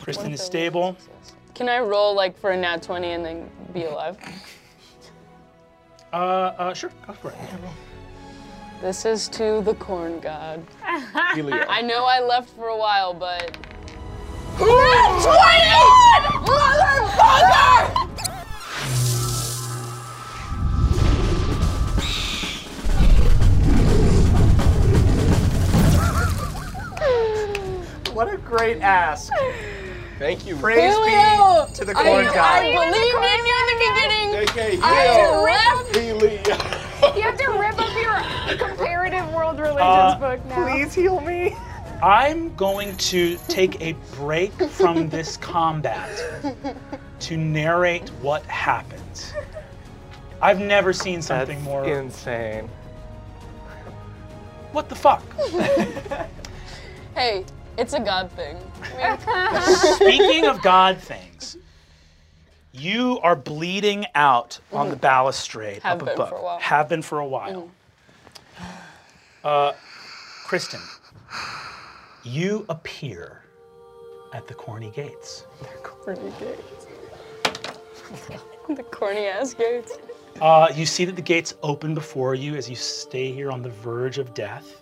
Kristen is stable. Can I roll like for a nat 20 and then be alive? Sure, go for it. Yeah, roll. This is to the corn god. Helio. I know I left for a while, but... Motherfucker! What a great ask. Thank you. Praise Helio! be to the corn I god. believed in you in the beginning. JK, I left. Helio. You have to rip up your comparative world religions book now. Please heal me. I'm going to take a break from this combat to narrate what happened. I've never seen something That's more... insane. What the fuck? Hey, it's a god thing. Speaking of God things, you are bleeding out on the balustrade Have up been above. for a while. Have been for a while. Kristen, you appear at the corny gates. Corny gates. The corny ass gates. You see that the gates open before you as you stay here on the verge of death.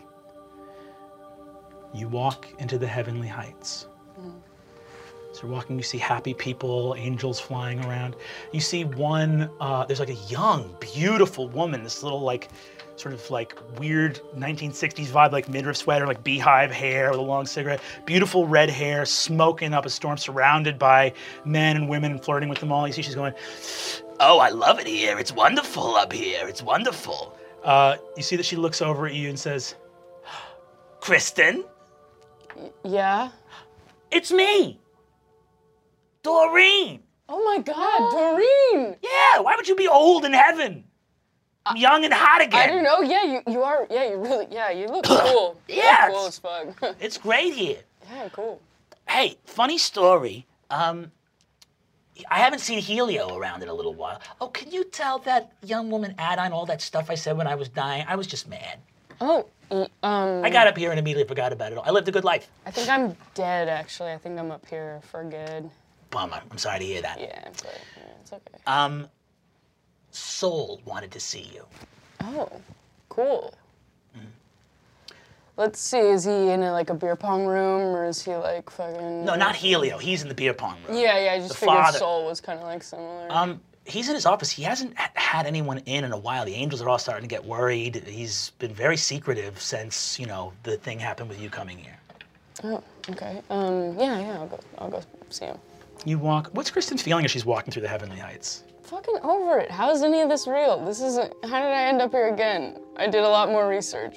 You walk into the heavenly heights. So you're walking, you see happy people, angels flying around. You see one, there's like a young, beautiful woman, this little like, sort of like weird 1960s vibe, like midriff sweater, like beehive hair with a long cigarette, beautiful red hair, smoking up a storm, surrounded by men and women and flirting with them all. You see she's going, "Oh, I love it here. It's wonderful up here. It's wonderful." You see that she looks over at you and says, "Kristen, Yeah? it's me, Doreen." Oh my god, Doreen! Yeah, why would you be old in heaven? I'm young and hot again. I don't know, yeah, you are, yeah, you really, yeah, you look cool. Yes. You look cool as fuck. It's great here. Yeah, cool. Hey, funny story. I haven't seen Helio around in a little while. Oh, can you tell that young woman Adine all that stuff I said when I was dying? I was just mad. Oh, I got up here and immediately forgot about it all. I lived a good life. I think I'm dead, actually. I think I'm up here for good. Bummer. I'm sorry to hear that. Yeah, but yeah, it's okay. Soul wanted to see you. Oh, cool. Let's see, is he in like a beer pong room, or is he like fucking... No, not Helio. He's in the beer pong room. Yeah, I just The figured father. Soul was kind of like similar. He's in his office. He hasn't had anyone in a while. The angels are all starting to get worried. He's been very secretive since, you know, the thing happened with you coming here. Oh, okay. Yeah, I'll go see him. You walk. What's Kristen feeling as she's walking through the heavenly heights? Fucking over it. How is any of this real? This isn't... How did I end up here again? I did a lot more research.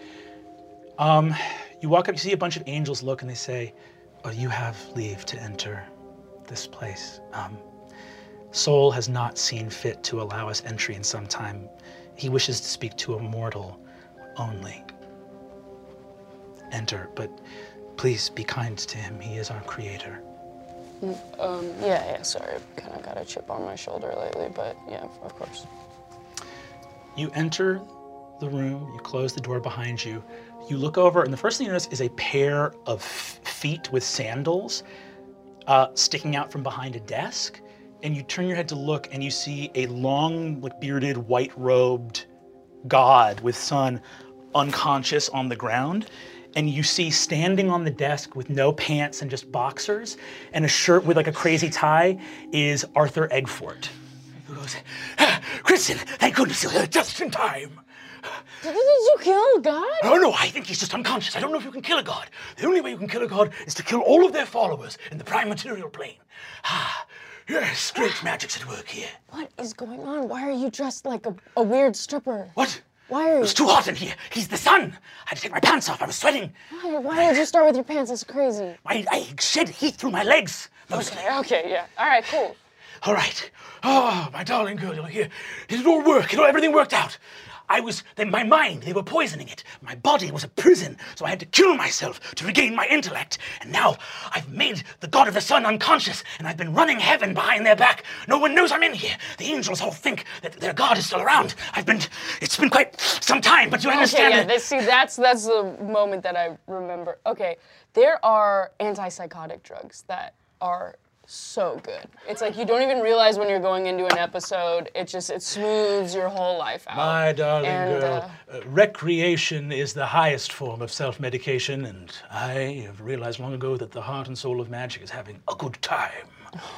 You walk up, you see a bunch of angels look, and they say, "Oh, you have leave to enter this place. Soul has not seen fit to allow us entry in some time. He wishes to speak to a mortal only. Enter, but please be kind to him. He is our creator." Yeah, sorry. Kind of got a chip on my shoulder lately, but yeah, of course. You enter the room, you close the door behind you, you look over, and the first thing you notice is a pair of feet with sandals sticking out from behind a desk. And you turn your head to look, and you see a long, like, bearded, white-robed god with sun unconscious on the ground. And you see standing on the desk with no pants and just boxers and a shirt with like a crazy tie is Arthur Eggfort. He goes, "Kristen, thank goodness you're here just in time." Did you kill God? "Oh no, I think he's just unconscious. I don't know if you can kill a god. The only way you can kill a god is to kill all of their followers in the prime material plane. Yes, strange magic's at work here." What is going on? Why are you dressed like a weird stripper? "What? Why are you... It's too hot in here. He's the sun. I had to take my pants off. I was sweating. Why did you start with your pants? That's crazy. I shed heat through my legs, mostly." Okay, yeah. All right, cool. "All right. Oh, my darling girl, you're here. Did it all work? Everything worked out. My mind, they were poisoning it. My body was a prison, so I had to kill myself to regain my intellect. And now I've made the god of the sun unconscious, and I've been running heaven behind their back. No one knows I'm in here. The angels all think that their god is still around. It's been quite some time, but you understand Okay, yeah, that's the moment that I remember. Okay, there are antipsychotic drugs that are so good. It's like you don't even realize when you're going into an episode. It smooths your whole life out. My darling And, girl, recreation is the highest form of self-medication, and I have realized long ago that the heart and soul of magic is having a good time.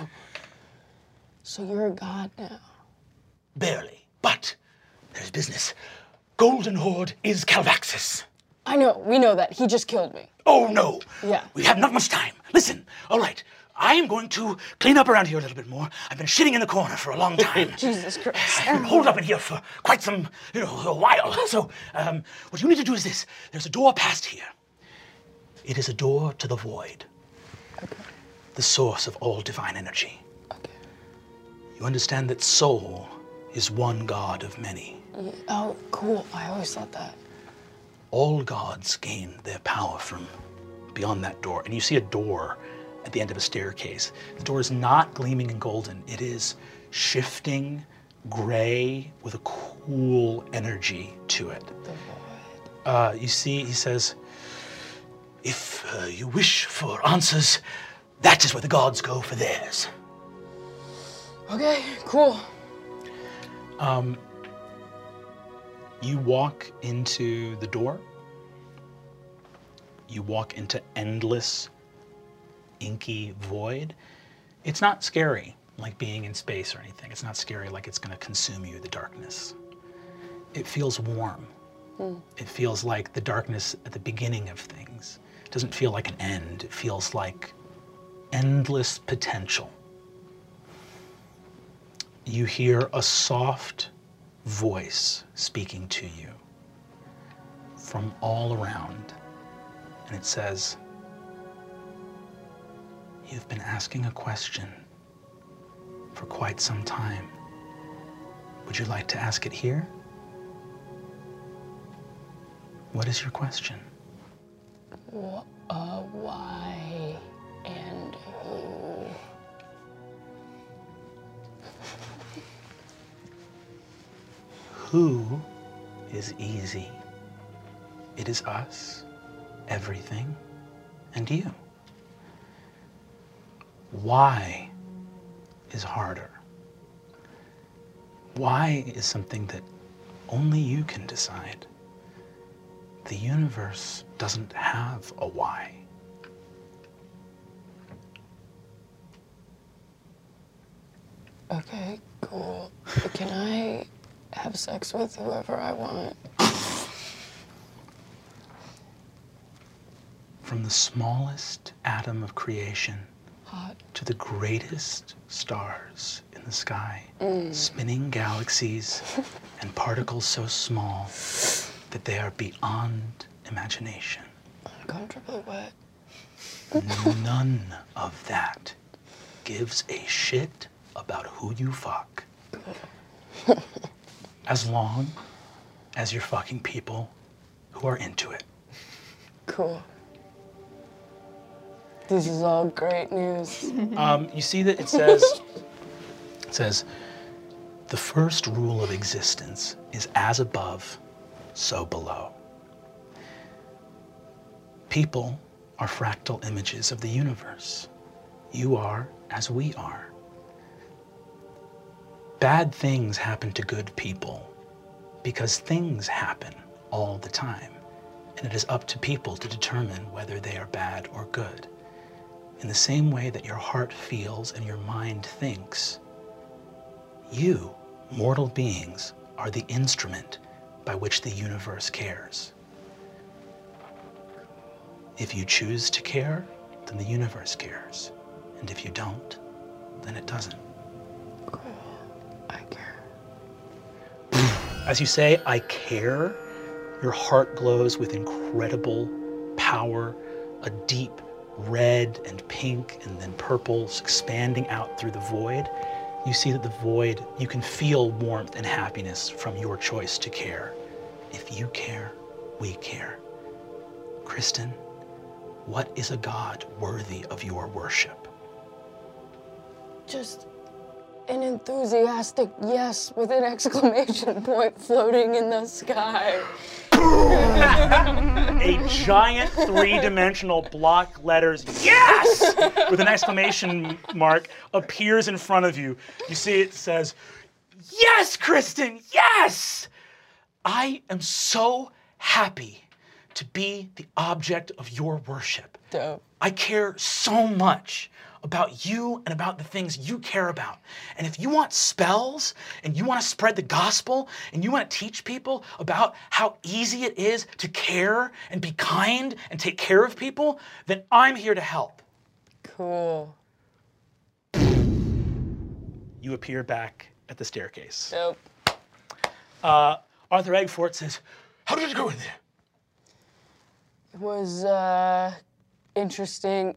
So you're a god now. Barely, but there's business. Golden Horde is Calvaxis. I know, we know that. He just killed me. Oh no! Yeah. We have not much time. Listen, all right. I am going to clean up around here a little bit more. I've been shitting in the corner for a long time. Jesus Christ. I've been holed up in here for quite some, a while. So, what you need to do is this. There's a door past here. It is a door to the void. Okay. The source of all divine energy. Okay. You understand that soul is one god of many. Oh, cool. I always thought that. All gods gain their power from beyond that door. And you see a door at the end of a staircase. The door is not gleaming and golden. It is shifting gray with a cool energy to it. You see, he says, if you wish for answers, that is where the gods go for theirs. Okay, cool. You walk into the door. You walk into endless, inky void. It's not scary like being in space or anything. It's not scary like it's going to consume you, the darkness. It feels warm. It feels like the darkness at the beginning of things. It doesn't feel like an end. It feels like endless potential. You hear a soft voice speaking to you from all around, and it says, "You've been asking a question for quite some time. Would you like to ask it here? What is your question?" Why and who? Who is easy. It is us, everything, and you. Why is harder. Why is something that only you can decide. The universe doesn't have a why. Okay, cool. Can I have sex with whoever I want? From the smallest atom of creation Hot. to the greatest stars in the sky, spinning galaxies and particles so small that they are beyond imagination. Uncomfortably wet. None of that gives a shit about who you fuck. As long as you're fucking people who are into it. Cool. This is all great news. You see that it says, the first rule of existence is as above, so below. People are fractal images of the universe. You are as we are. Bad things happen to good people because things happen all the time, and it is up to people to determine whether they are bad or good. In the same way that your heart feels and your mind thinks, you, mortal beings, are the instrument by which the universe cares. If you choose to care, then the universe cares. And if you don't, then it doesn't. I care. As you say, I care, your heart glows with incredible power, a deep red and pink and then purple expanding out through the void. You see that the void, you can feel warmth and happiness from your choice to care. If you care, we care. Kristen, what is a god worthy of your worship? Just an enthusiastic yes with an exclamation point floating in the sky. A giant three-dimensional block letters, yes! With an exclamation mark appears in front of you. You see it says, yes, Kristen, yes! I am so happy to be the object of your worship. Dope. I care so much about you and about the things you care about. And if you want spells and you want to spread the gospel and you want to teach people about how easy it is to care and be kind and take care of people, then I'm here to help. Cool. You appear back at the staircase. Dope. Arthur Eggfort says, how did it go in there? It was interesting.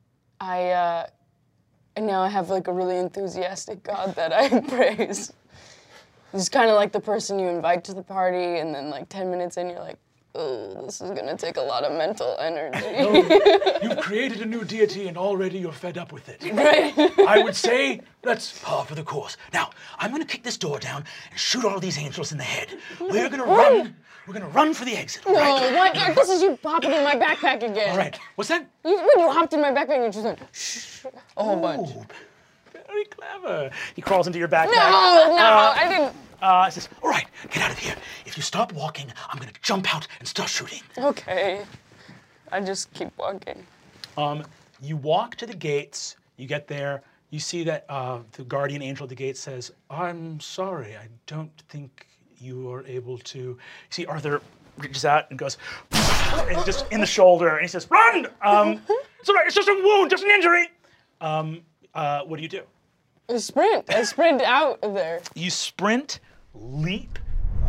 And now I have like a really enthusiastic God that I praise. He's kind of like the person you invite to the party, and then like 10 minutes in, you're like, oh, this is gonna take a lot of mental energy. You've created a new deity and already you're fed up with it. Right. I would say that's par for the course. Now, I'm gonna kick this door down and shoot all these angels in the head. We're gonna run. We're gonna run for the exit, all No, right? what? This is you popping in my backpack again. All right, what's that? When you hopped in my backpack, you just went, shh, a whole bunch. Ooh, very clever. He crawls into your backpack. No, I didn't. He says, all right, get out of here. If you stop walking, I'm gonna jump out and start shooting. Okay. I just keep walking. You walk to the gates, you get there, you see that the guardian angel at the gate says, I'm sorry, I don't think you are able to. You see Arthur reaches out and goes, and just in the shoulder, and he says, run! It's all right, it's just a wound, just an injury. What do you do? I sprint out of there. You sprint, leap,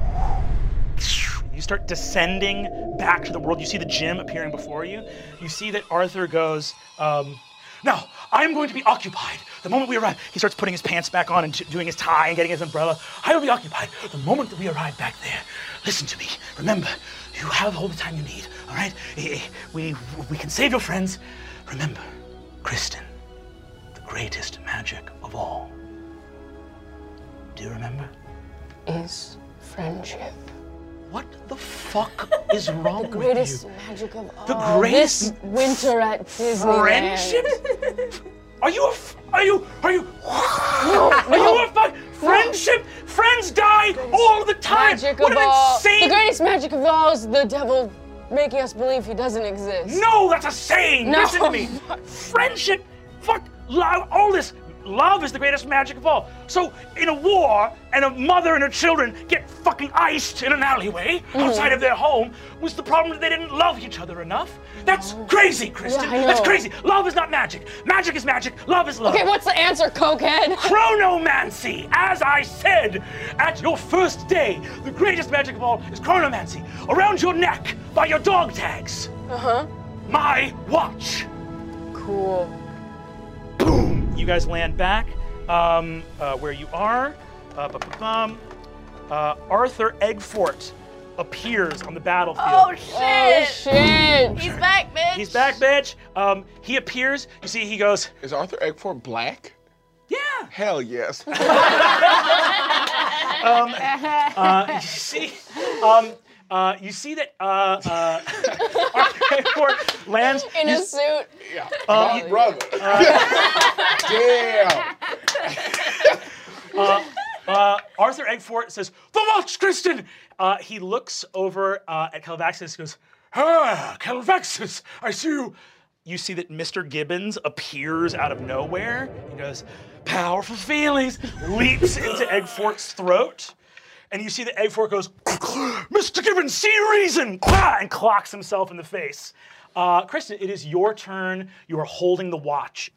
you start descending back to the world. You see the gym appearing before you. You see that Arthur goes, now, I'm going to be occupied. The moment we arrive, he starts putting his pants back on and doing his tie and getting his umbrella. I will be occupied. The moment that we arrive back there, listen to me. Remember, you have all the time you need, all right? We can save your friends. Remember, Kristen, the greatest magic of all. Do you remember? Is friendship. What the fuck is wrong with you? Greatest magic of all. The greatest This winter at Disneyland. friendship? Are you a friendship? Friends die all the time. Magic What of an all. insane. The greatest magic of all is the devil making us believe he doesn't exist. No, that's a saying. No. Listen to me. Friendship, fuck, love, all this. Love is the greatest magic of all. So in a war, and a mother and her children get fucking iced in an alleyway outside of their home, was the problem that they didn't love each other enough? That's crazy, Kristen. Yeah, I know. That's crazy. Love is not magic. Magic is magic. Love is love. Okay, what's the answer, cokehead? Chronomancy! As I said, at your first day, the greatest magic of all is chronomancy. Around your neck, by your dog tags. My watch. Cool. Boom! You guys land back where you are. Arthur Eggfort appears on the battlefield. Oh shit! Oh shit! He's back, bitch. He's back, bitch. He appears. You see, he goes, Is Arthur Eggfort black? yeah. Hell yes. You see that Arthur Eggfort lands In a suit. Yeah. My brother. Damn. Arthur Eggfort says, "The watch, Kristen!" He looks over at Calvaxus and goes, Calvaxus, I see you. You see that Mr. Gibbons appears out of nowhere. He goes, powerful feelings, leaps into Eggfort's throat. And you see that Eggfort goes, Mr. Gibbons, see reason! And clocks himself in the face. Kristen, it is your turn. You are holding the watch.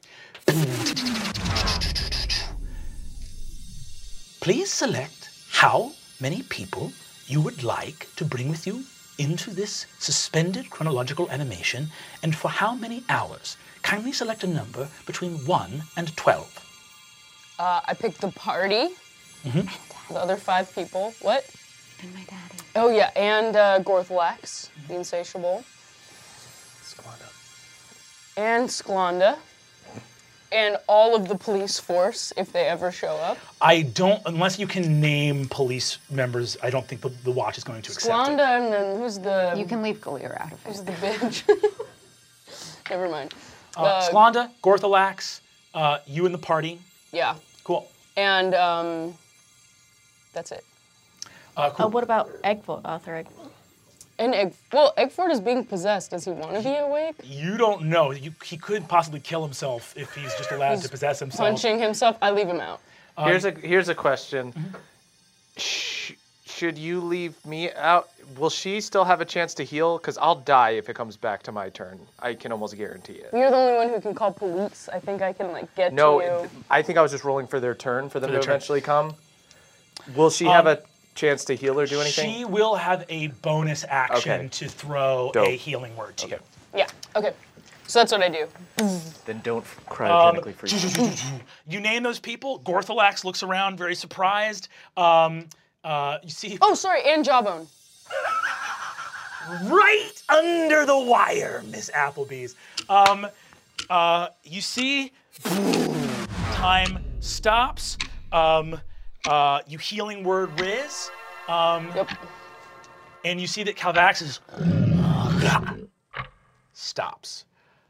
Please select how many people you would like to bring with you into this suspended chronological animation and for how many hours. Kindly select a number between 1 and 12. I picked the party. The other 5 people. What? And my daddy. Oh yeah, and Gorthlex, the Insatiable. Squad up. And Sklanda. and all of the police force if they ever show up? I don't, unless you can name police members, I don't think the watch is going to accept Squanda, it. and then who's the... You can leave Galir out of Who's it. the bitch? Never mind. Sklanda, Gorthalax, you and the party. Yeah. Cool. And that's it. Cool. What about Arthur Eggford? And Eggford is being possessed. Does he want to be awake? You don't know. He could possibly kill himself if he's just allowed to possess himself. Punching himself? I leave him out. Here's a question. Should you leave me out? Will she still have a chance to heal? Because I'll die if it comes back to my turn. I can almost guarantee it. You're the only one who can call police. I think I can get to No, you. I think I was just rolling for their turn for them to their turn. eventually come. Will she have a chance to heal or do anything? She will have a bonus action Okay. to throw Dope. a healing word to you. Yeah. Okay. So that's what I do. Then don't cryogenically freeze. You name those people. Gorthalax looks around, very surprised. You see Oh, sorry, and Jawbone. right under the wire, Miss Applebee's. You see, time stops. You healing word Riz. Yep. And you see that Calvax is stops.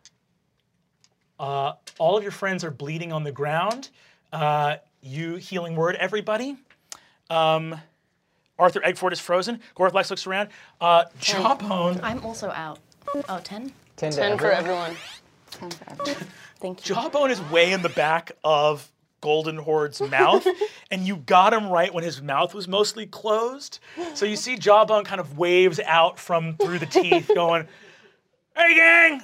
All of your friends are bleeding on the ground. You healing word everybody. Arthur Eggford is frozen. Gorthalax looks around. Jawbone. I'm also out. Oh, 10? 10 10 for everyone. Thank you. Jawbone is way in the back of Golden Horde's mouth, and you got him right when his mouth was mostly closed. So you see Jawbone kind of waves out from through the teeth, going, "Hey, gang,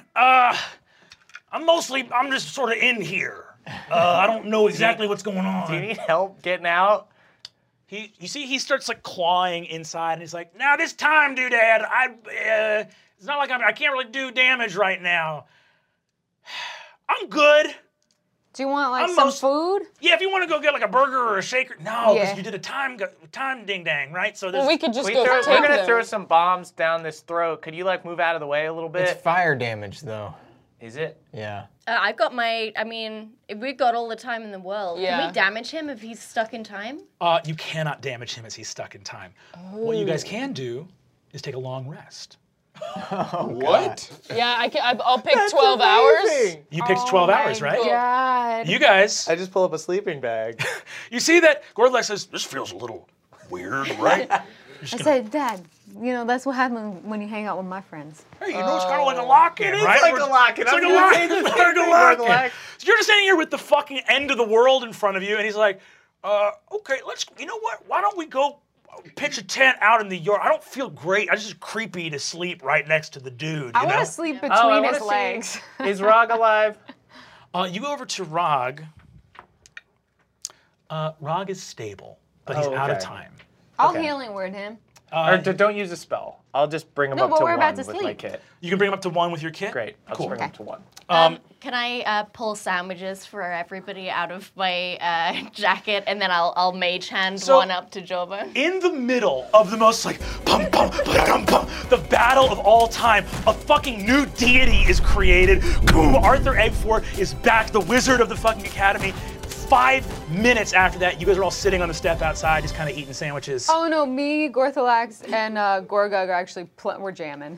I'm just sort of in here. I don't know exactly what's going on." Do you need help getting out? You see, he starts clawing inside, and he's like, "Now this time, Doodad, it's not like I can't really do damage right now. I'm good. Do you want I'm some most- food? Yeah, if you want to go get a burger or a shaker, no, because Yeah. you did a time ding dang, right? So there's Well, we could just We're go take gonna them. throw some bombs down this throat. Could you move out of the way a little bit? It's fire damage, though. Is it? Yeah. I've got if we've got all the time in the world, Yeah. can we damage him if he's stuck in time? you cannot damage him as he's stuck in time. What you guys can do is take a long rest. What? Yeah, I'll pick 12 hours. You picked 12 hours, right? God. You guys, I just pull up a sleeping bag. you see that Gorthalax says, "This feels a little weird, right?" I said, Dad, that's what happens when you hang out with my friends. Hey, it's kind of like a lock-in, right? like a lock-in. It's I like was a gonna lock-in. say the It's same like a thing, lock-in. Gorthalax. So you're just standing here with the fucking end of the world in front of you, and he's like, "Okay, you know what? Why don't we go pitch a tent out in the yard? I don't feel great. I just creepy to sleep right next to the dude. I You want know? to sleep I between wanna his see- legs. Is Rog alive? You go over to Rog. Rog is stable, but he's out of okay. time. I'll Okay. healing word him. Or don't use a spell. I'll just bring him No, up but to we're 1 about to with my sleep. kit. You can bring him up to 1 with your kit? Great. I'll Cool. just bring him to 1. Can I pull sandwiches for everybody out of my jacket, and then I'll mage hand So- one up to Jawbone? In the middle of the most pum pum pum pum, the battle of all time, a fucking new deity is created. Boom! Arthur Eggford is back, the wizard of the fucking academy. 5 minutes after that, you guys are all sitting on the step outside, just kind of eating sandwiches. Oh no, me, Gorthalax, and Gorgug are actually we're jamming.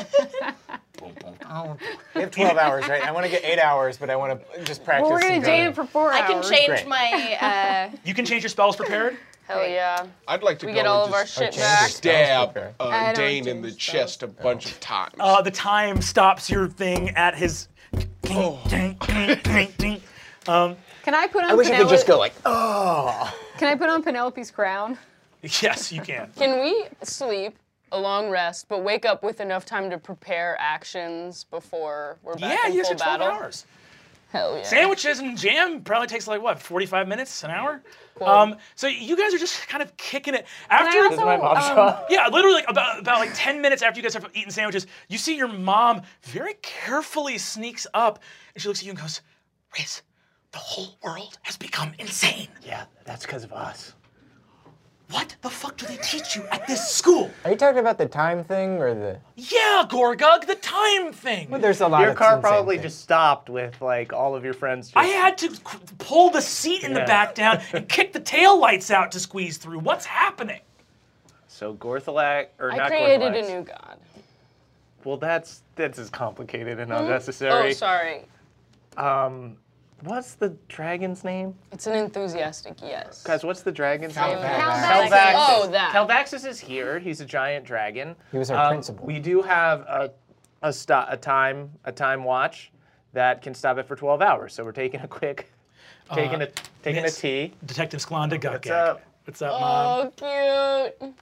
We have 12 hours, right? I want to get 8 hours, but I want to just practice. Well, we're gonna some jam drumming. for 4 hours. I can change Great. my. You can change your spells prepared. Hell yeah. I'd like to We go get all and of our just shit change back. your- stab I don't Dane in the change chest a bunch of times. The time stops your thing at his. Ding, ding, ding, ding, ding. Can I put on I wish I could just Penelope? go oh. Can I put on Penelope's crown? Yes, you can. Can we sleep a long rest, but wake up with enough time to prepare actions before we're back Yeah, in you full guys have 12 battle? hours. Hell yeah. Sandwiches and jam probably takes 45 minutes, an hour. Cool. So you guys are just kind of kicking it. Can After I also, my mom show up? Yeah, literally about 10 minutes after you guys have eaten sandwiches, you see your mom very carefully sneaks up and she looks at you and goes, "Riz, the whole world has become insane. Yeah, that's because of us. What the fuck do they teach you at this school? Are you talking about the time thing or the? Yeah, Gorgug, the time thing. Well, there's a lot Your of car insane probably things. just stopped with like all of your friends. Just, I had to pull the seat in the back down and kick the tail lights out to squeeze through. What's happening? So Gorthalak, or I not created a Gorthalax. new god. Well, that's as complicated and Oh, unnecessary. sorry. What's the dragon's name? It's an enthusiastic yes. Guys, what's the dragon's name? Calvaxis. Oh, that. Calvaxis is here. He's a giant dragon. He was our principal. We do have a time watch that can stop it for 12 hours. So we're taking a quick, taking a Miss tea. Detective Sklanda Gukgag. What's up? What's up, Mom? Oh, cute.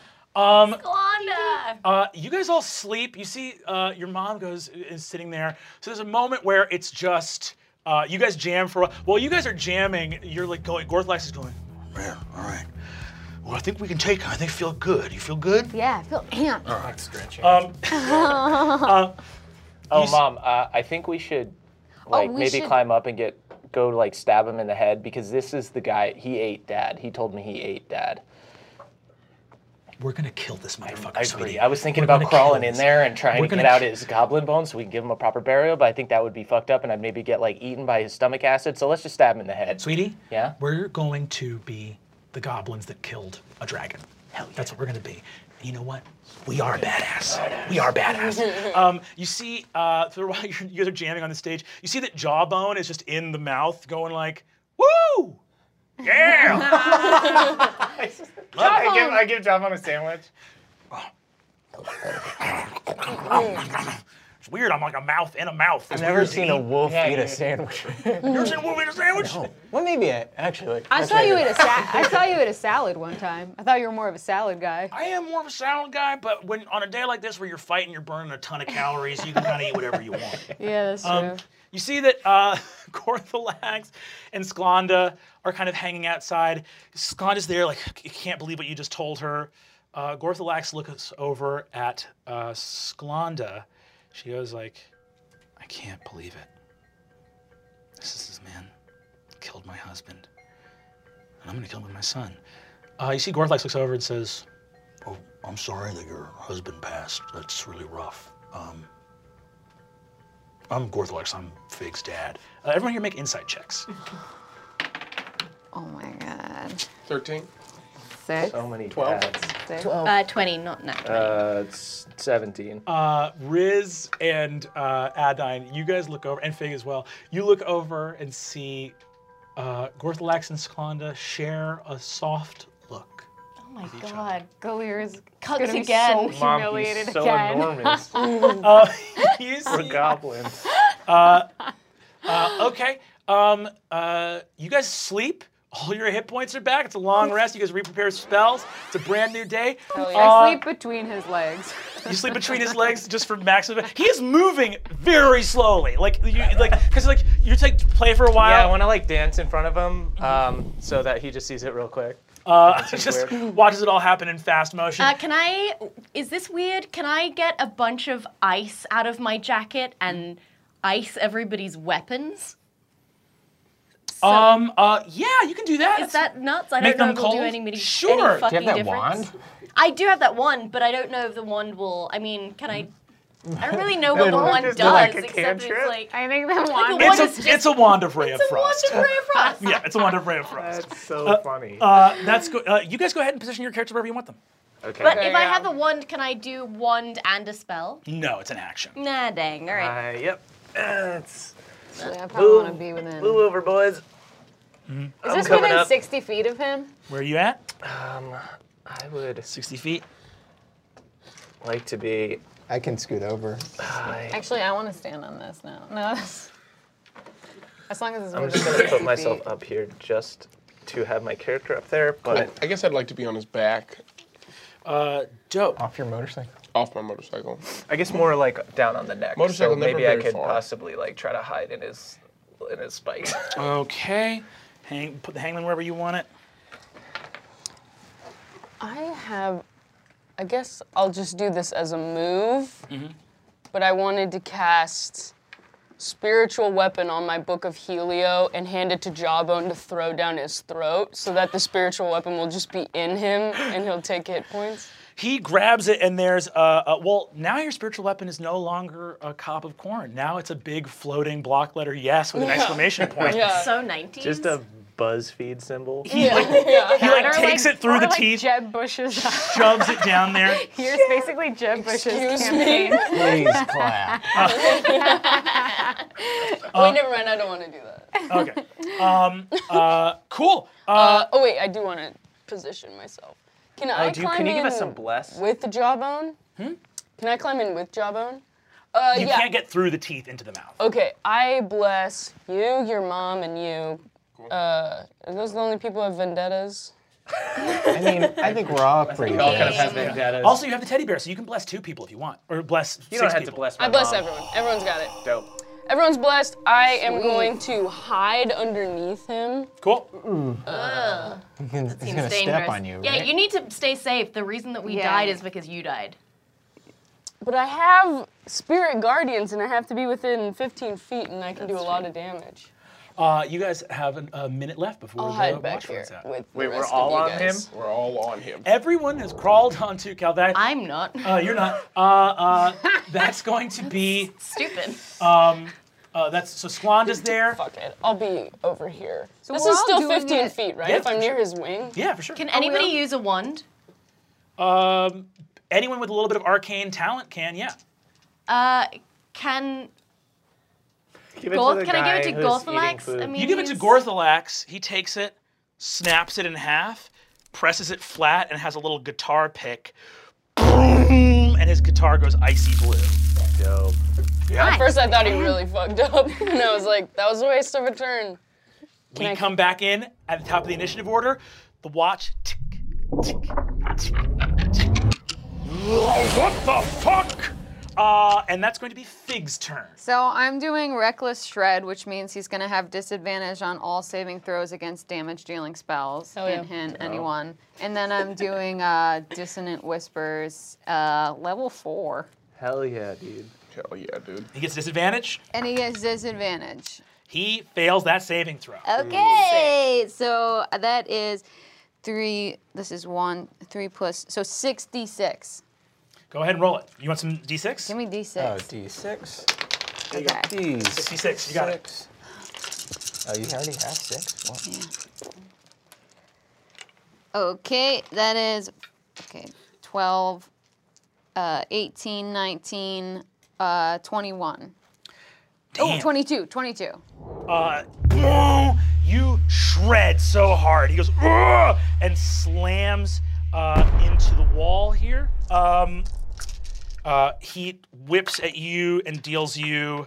Sklanda! You guys all sleep. You see, your mom is sitting there. So there's a moment where it's just you guys jam for a while. While you guys are jamming, you're like going. Gorthalax is going. Man, all right. Well, I think we can take it. I think feel good. You feel good? Yeah, I feel amped. Like stretching. Oh, Mom, I think we should like we maybe should- climb up and go to like stab him in the head because this is the guy. He ate Dad. He told me he ate Dad. We're gonna kill this motherfucker, I sweetie. agree. I was thinking We're about gonna crawling kill in this. there and trying We're to gonna get out ki- his goblin bones so we can give him a proper burial, but I think that would be fucked up and I'd maybe get like eaten by his stomach acid. So let's just stab him in the head. Sweetie. Yeah? We're going to be the goblins that killed a dragon. Hell yeah. That's what we're gonna be. And you know what? We are badass. We are badass. You see, for a while you guys are jamming on the stage. You see that Jawbone is just in the mouth, going like, "Woo! Yeah!" I give Jawbone a sandwich. It's weird. I'm like a mouth in a mouth. It's I've never weird to seen a eat. wolf eat a sandwich. You ever seen a wolf eat a sandwich? Well, maybe actually. I saw you eat a salad one time. I thought you were more of a salad guy. I am more of a salad guy, but when on a day like this where you're fighting, you're burning a ton of calories, you can kind of eat whatever you want. Yeah, that's true. You see that Gorthalax and Sklanda are kind of hanging outside. Sklanda's there, like, you can't believe what you just told her. Gorthalax looks over at Sklanda. She goes like, I can't believe it. This man killed my husband. And I'm gonna kill him with my son. You see Gorthalax looks over and says, oh, I'm sorry that your husband passed. That's really rough. I'm Gorthalax, I'm Fig's dad. Everyone here make insight checks. Oh my god. 13. 6. So many 12. dads. 20, not 20. It's 17. Riz and Adine, you guys look over, and Fig as well, you look over and see Gorthalax and Sklanda share a soft look. Oh my god. Galir is Cucked gonna be again. so Mom, humiliated he's so again. enormous. You We're see, goblins. okay, you guys sleep. All your hit points are back. It's a long rest. You guys re-prepare spells. It's a brand new day. I sleep between his legs. You sleep between his legs just for maximum. He is moving very slowly, because you take play for a while. Yeah, I want to like dance in front of him so that he just sees it real quick. Just watches it all happen in fast motion. Is this weird? Can I get a bunch of ice out of my jacket and ice everybody's weapons? Yeah, you can do that. Is that nuts? I Make don't know them if it'll do cold? any Sure. fucking Do you have that difference. wand? I do have that wand, but I don't know if the wand will. I mean, can I? I don't really know what the wand wand just does, do like a except cantrip? it's like I think that a one. wand It's is just- it's a wand of ray of it's a wand frost. of ray of frost. Yeah, it's a wand of ray of frost. That's so funny. That's good. You guys go ahead and position your character wherever you want them. Okay. But if I have the wand, can I do wand and a spell? No, it's an action. Nah, dang. All right. Yep. It's Actually, I probably want to be within. move over, boys. Is this coming within up. 60 feet of him? Where are you at? I would 60 feet. like to be. I can scoot over. Actually, I want to stand on this now. No, as long as it's I'm within just gonna 60 put myself feet. up here just to have my character up there, but I guess I'd like to be on his back, Dope. Off your motorcycle. off my motorcycle. I guess more like down on the neck. Motorcycle so never maybe I very could far. possibly like try to hide in his spikes. Okay. Put the hangman wherever you want it. I guess I'll just do this as a move, but I wanted to cast spiritual weapon on my book of Helio and hand it to Jawbone to throw down his throat so that the spiritual weapon will just be in him and he'll take hit points? He grabs it, and there's well, now your spiritual weapon is no longer a cob of corn. Now it's a big floating block letter yes with an exclamation point. Yeah. So 90s. Just a BuzzFeed symbol. He like takes it through the teeth, Jeb Bush's. shoves it down there. Here's basically Jeb Bush's Excuse campaign. Please clap. Wait, never mind. I don't want to do that. Okay. Cool. Oh wait, I do want to position myself. Can I climb Can you give in us some bless? with the Jawbone? Can I climb in with Jawbone? You yeah. can't get through the teeth into the mouth. Okay, I bless you, your mom, and you. Are those the only people who have vendettas? I mean, I think we're all pretty We all kind of good. have vendettas. Also, you have the teddy bear, so you can bless 2 people if you want, or bless you 6 don't have people. to bless my I bless mom. everyone. Everyone's got it. Dope. Everyone's blessed. I am going to hide underneath him. Cool. He's gonna Seems step dangerous. on you, Yeah, right? you need to stay safe. The reason that we Yeah. died is because you died. But I have spirit guardians, and I have to be within 15 feet, and I can do a lot of damage. You guys have a minute left before I'll the hide back watch here runs out. with the Wait, we're rest all of you on guys. him? We're all on him. Everyone has crawled onto Calvax. I'm not. You're not. That's going to be. Stupid. That's so Squanda's there. Fuck it. I'll be over here. So This we're is all still doing 15 it- feet, right? Yeah, If I'm for near sure. his wing. Yeah, for sure. Can anybody all? use a wand? Anyone with a little bit of arcane talent can, yeah. Can Give it Gorth? to the Can I give guy it to who's eating Gorthalax? food. I mean, You give it to he's- Gorthalax. He takes it, snaps it in half, presses it flat, and has a little guitar pick. Boom! And his guitar goes icy blue. Dope. At first I thought he really fucked up. And I was like, that was a waste of a turn. We I- come back in at the top of the initiative order. The watch. Tick, tick, tick, tick. What the fuck? And that's going to be Fig's turn. So I'm doing Reckless Shred, which means he's going to have disadvantage on all saving throws against damage-dealing spells. Hell yeah. Hint, hint, anyone. And then I'm doing Dissonant Whispers, level 4. Hell yeah, dude. Hell yeah, dude. He gets disadvantage. And he gets disadvantage. He fails that saving throw. Okay, so that is 3, this is 1, 3 plus, so 6d6. Go ahead and roll it. You want some d6? Give me d6. Oh, D6. Okay. D6. 66, you got it. Oh, you already have 6? What? Okay, that is, 12, 18, 19, 21. Oh, Damn. 22. You shred so hard. He goes, "Ugh!" and slams into the wall here. He whips at you and deals you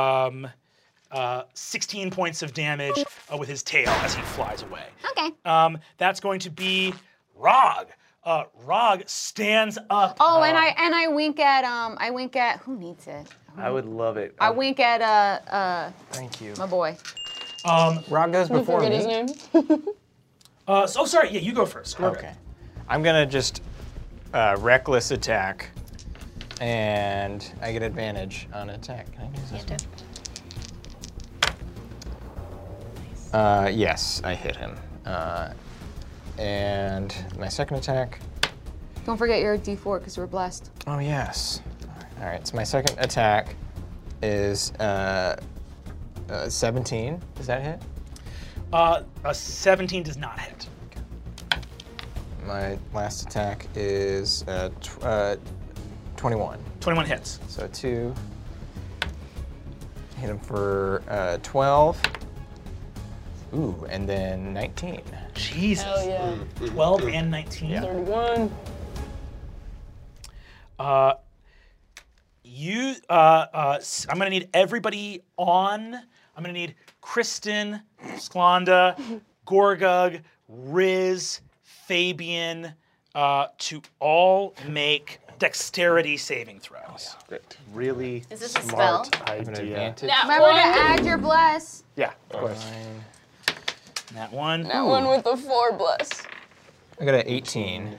16 points of damage with his tail as he flies away. Okay. That's going to be Rog. Rog stands up. Oh, and I wink at who needs it? I would love it. I wink at Thank you. my boy. Rock goes before Forget me. his name. Sorry, yeah, you go first. Go Okay. ahead. I'm gonna just reckless attack, and I get advantage on attack. Can I use this one? Yes, I hit him. And my second attack. Don't forget your D4 because we're blessed. Oh yes. All right. So my second attack is 17. Does that hit? A 17 does not hit. My last attack is 21. 21 hits. So 2. Hit him for 12. Ooh, and then 19. Jesus. Hell yeah. 12 and 19. 31. I'm gonna need everybody on. I'm gonna need Kristen, Sklanda, Gorgug, Riz, Fabian, to all make dexterity saving throws. Great. Really Is this a smart spell? I have an idea. advantage. Remember to add your bless. Yeah, of course. Nine. That one. That one with the 4 bless. I got an 18.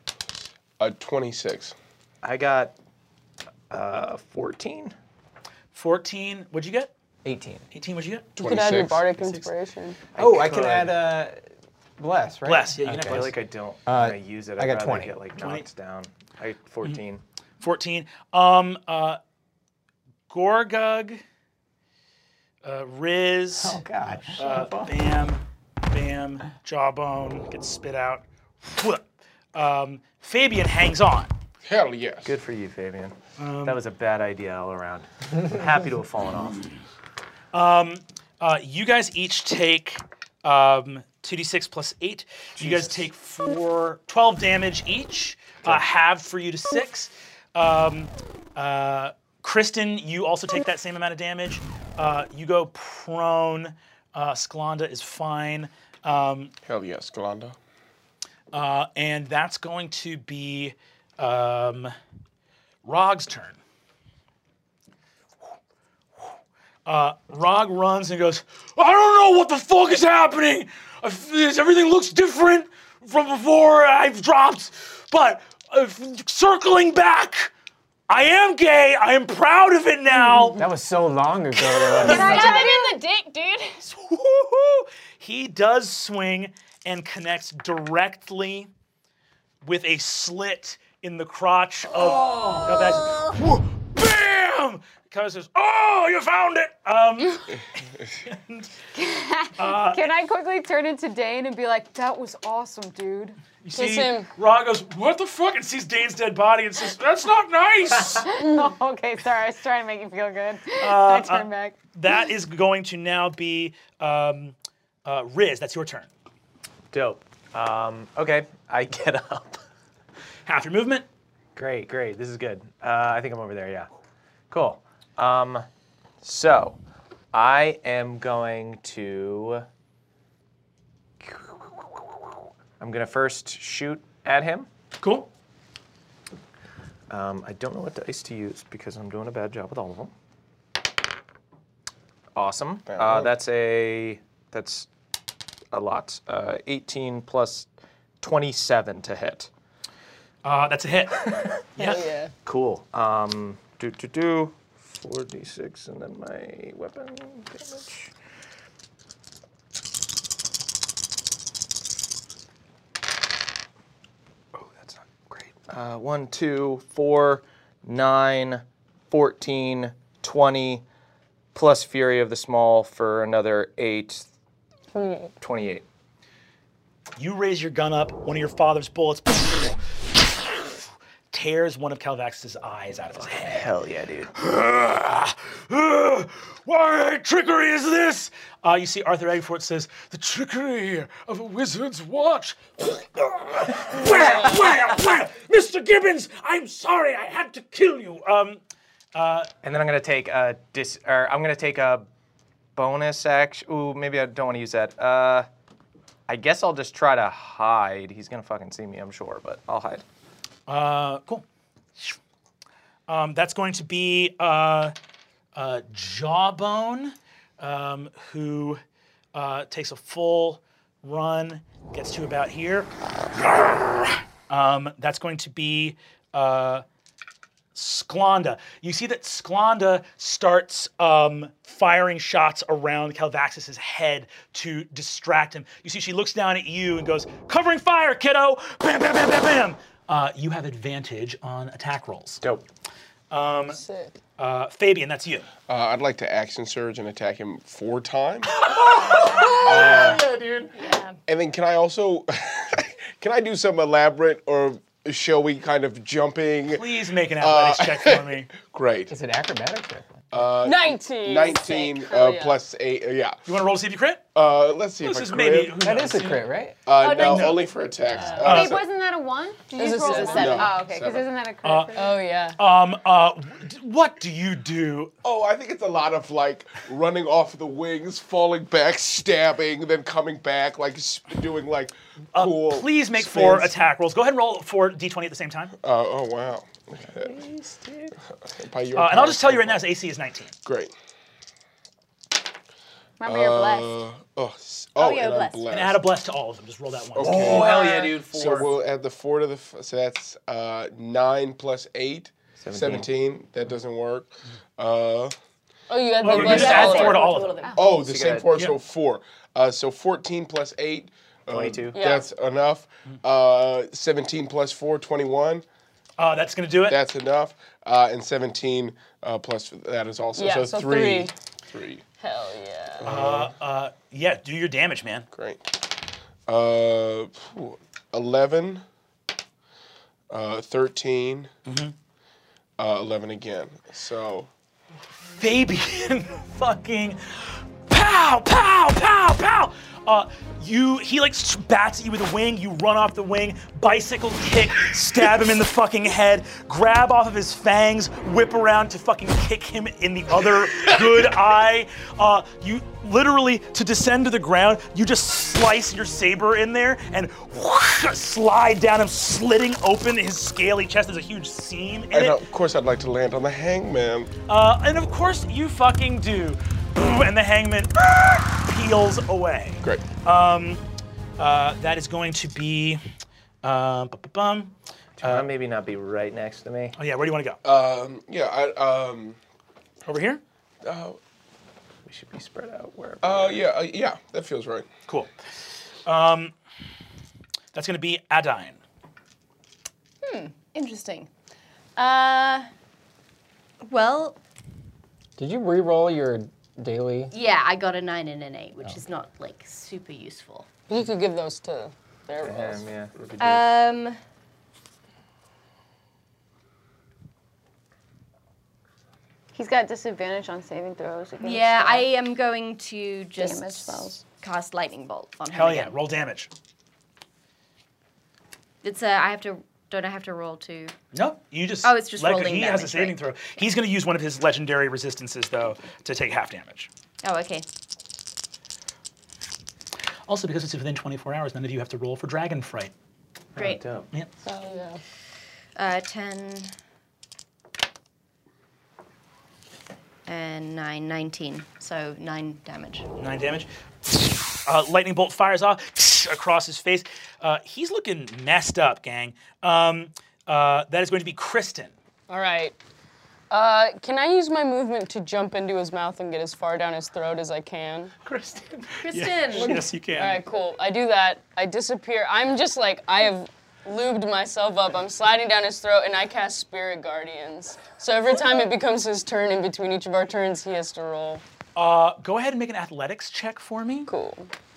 26. I got 14. 14. What'd you get? 18. 18. What'd you get? You could add your 26. bardic inspiration. I can could. add Bless, right? Bless, yeah, you can Okay. add I feel bless. like I don't want to use it. I I'd got rather 20. get like 20. knocked down. I 14. 14. Gorgug, Riz, Oh, God. Bam, Jawbone gets spit out. Fabian hangs on. Hell yes. Good for you, Fabian. That was a bad idea all around. I'm happy to have fallen off. You guys each take 2d6 plus 8. You guys take 12 damage each, halved for you to 6. Kristen, you also take that same amount of damage. You go prone. Sklanda is fine. Hell yes, Glanda. And that's going to be Rog's turn. Rog runs and goes, I don't know what the fuck is happening. Everything looks different from before I've dropped. But circling back, I am gay. I am proud of it now. That was so long ago. Stab him in the dick, dude. He does swing and connects directly with a slit in the crotch of Calvax. Bam! Calvax says, "Oh, you found it!" Can I quickly turn into Dane and be like, that was awesome, dude? You Kiss see, him. Rog goes, "What the fuck?" and sees Dane's dead body and says, "That's not nice." Okay, sorry, I was trying to make you feel good. I turn back. That is going to now be Riz. That's your turn. Dope. Okay, I get up. Half your movement. Great. This is good. I think I'm over there, yeah. Cool. So, I am going to... I'm going to first shoot at him. Cool. I don't know what dice to use because I'm doing a bad job with all of them. Awesome. That's a lot. 18 plus 27 to hit. That's a hit. Yeah. Yeah. Cool. 4d6 and then my weapon damage. Oh, that's not great. 1, 2, 4, 9, 14, 20, plus Fury of the Small for another 8, 28. You raise your gun up. One of your father's bullets tears one of Calvax's eyes out of his head. Hell yeah, dude. What trickery is this? You see Arthur Eggfort says, "The trickery of a wizard's watch." Mr. Gibbons, I'm sorry, I had to kill you. And then I'm gonna take a bonus action. Ooh, maybe I don't want to use that. I guess I'll just try to hide. He's gonna fucking see me, I'm sure, but I'll hide. Cool. That's going to be Jawbone, who takes a full run, gets to about here. That's going to be Sklanda. You see that Sklanda starts firing shots around Calvax's head to distract him. You see she looks down at you and goes, "Covering fire, kiddo!" Bam, bam, bam, bam, bam. You have advantage on attack rolls. Dope. Sick. Fabian, that's you. I'd like to action surge and attack him 4 times. Yeah, dude. Yeah. And then can I also, can I do some elaborate or showy kind of jumping? Please make an athletics check for me. Great. Is it acrobatics? 19. 19 Sick. Hell yeah. plus 8, yeah. You want to roll to see if you crit? Let's see This if is I maybe. crit. Who That knows? is a crit, right? No, no. only for attacks. Wait, So- wasn't that a 1? Did you This just is roll a a 7. 7? No, Oh, okay, because 7. isn't that a crit? Oh yeah. What do you do? Oh, I think it's a lot of like running off the wings, falling back, stabbing, then coming back, like doing like cool. Please make spins. 4 attack rolls. Go ahead and roll 4 d20 at the same time. Oh wow. By your And I'll just tell you right now, power. his AC is 19. Great. Remember, you're blessed. yeah, and I'm blessed. blessed. And add a bless to all of them. Just roll that once. Okay. Oh, hell yeah, dude. 4. So we'll add the 4 to the. So that's 9 plus 8. 17. 17. That doesn't work. Oh, you had Well, the you less just add all 4 to of all them. of them. Oh, the same got- 4, so 4. So 14 plus 8. 22. Yeah. That's enough. 17 plus 4, 21. That's going to do it. That's enough. And 17 plus that is also. Yeah, so so 3. 3. 3. Hell yeah. Yeah, do your damage, man. Great. 11. 13. 11 again. So. Fabian fucking pow, pow, pow, pow. He like bats at you with a wing. You run off the wing, bicycle kick, stab him in the fucking head, grab off of his fangs, whip around to fucking kick him in the other good eye. You literally, to descend to the ground, you just slice your saber in there and whoosh, slide down him, slitting open his scaly chest. There's a huge seam in And it. of course, I'd like to land on the hangman. And of course you fucking do. And the hangman peels away. Great. That is going to be. Maybe not be right next to me. Oh yeah, where do you want to go? Over here. We should be spread out wherever. Yeah, that feels right. Cool. That's going to be Adine. Interesting. Well, Did you re-roll your daily? yeah, I got a 9 and an 8, which is not like super useful. You could give those to their rolls. Yeah. we could do- He's got disadvantage on saving throws. Against Yeah, I am going to damage just spells. cast lightning bolt on him Hell yeah, again. roll damage. It's don't I have to roll to? No, you just. Oh, it's just let- rolling He has a damage, saving right. throw. He's going to use one of his legendary resistances though to take half damage. Oh, okay. Also, because it's within 24 hours, none of you have to roll for dragon fright. Great. Dope. Yeah. Oh, yeah. 10 and 9, 19. So 9 damage. 9 damage. Lightning bolt fires off across his face. He's looking messed up, gang. That is going to be Kristen. All right. Can I use my movement to jump into his mouth and get as far down his throat as I can? Kristen. Kristen! Yes, you can. All right, cool. I do that. I disappear. I'm just like, I have lubed myself up. I'm sliding down his throat, and I cast Spirit Guardians. So every time it becomes his turn, in between each of our turns, he has to roll. Go ahead and make an athletics check for me. Cool.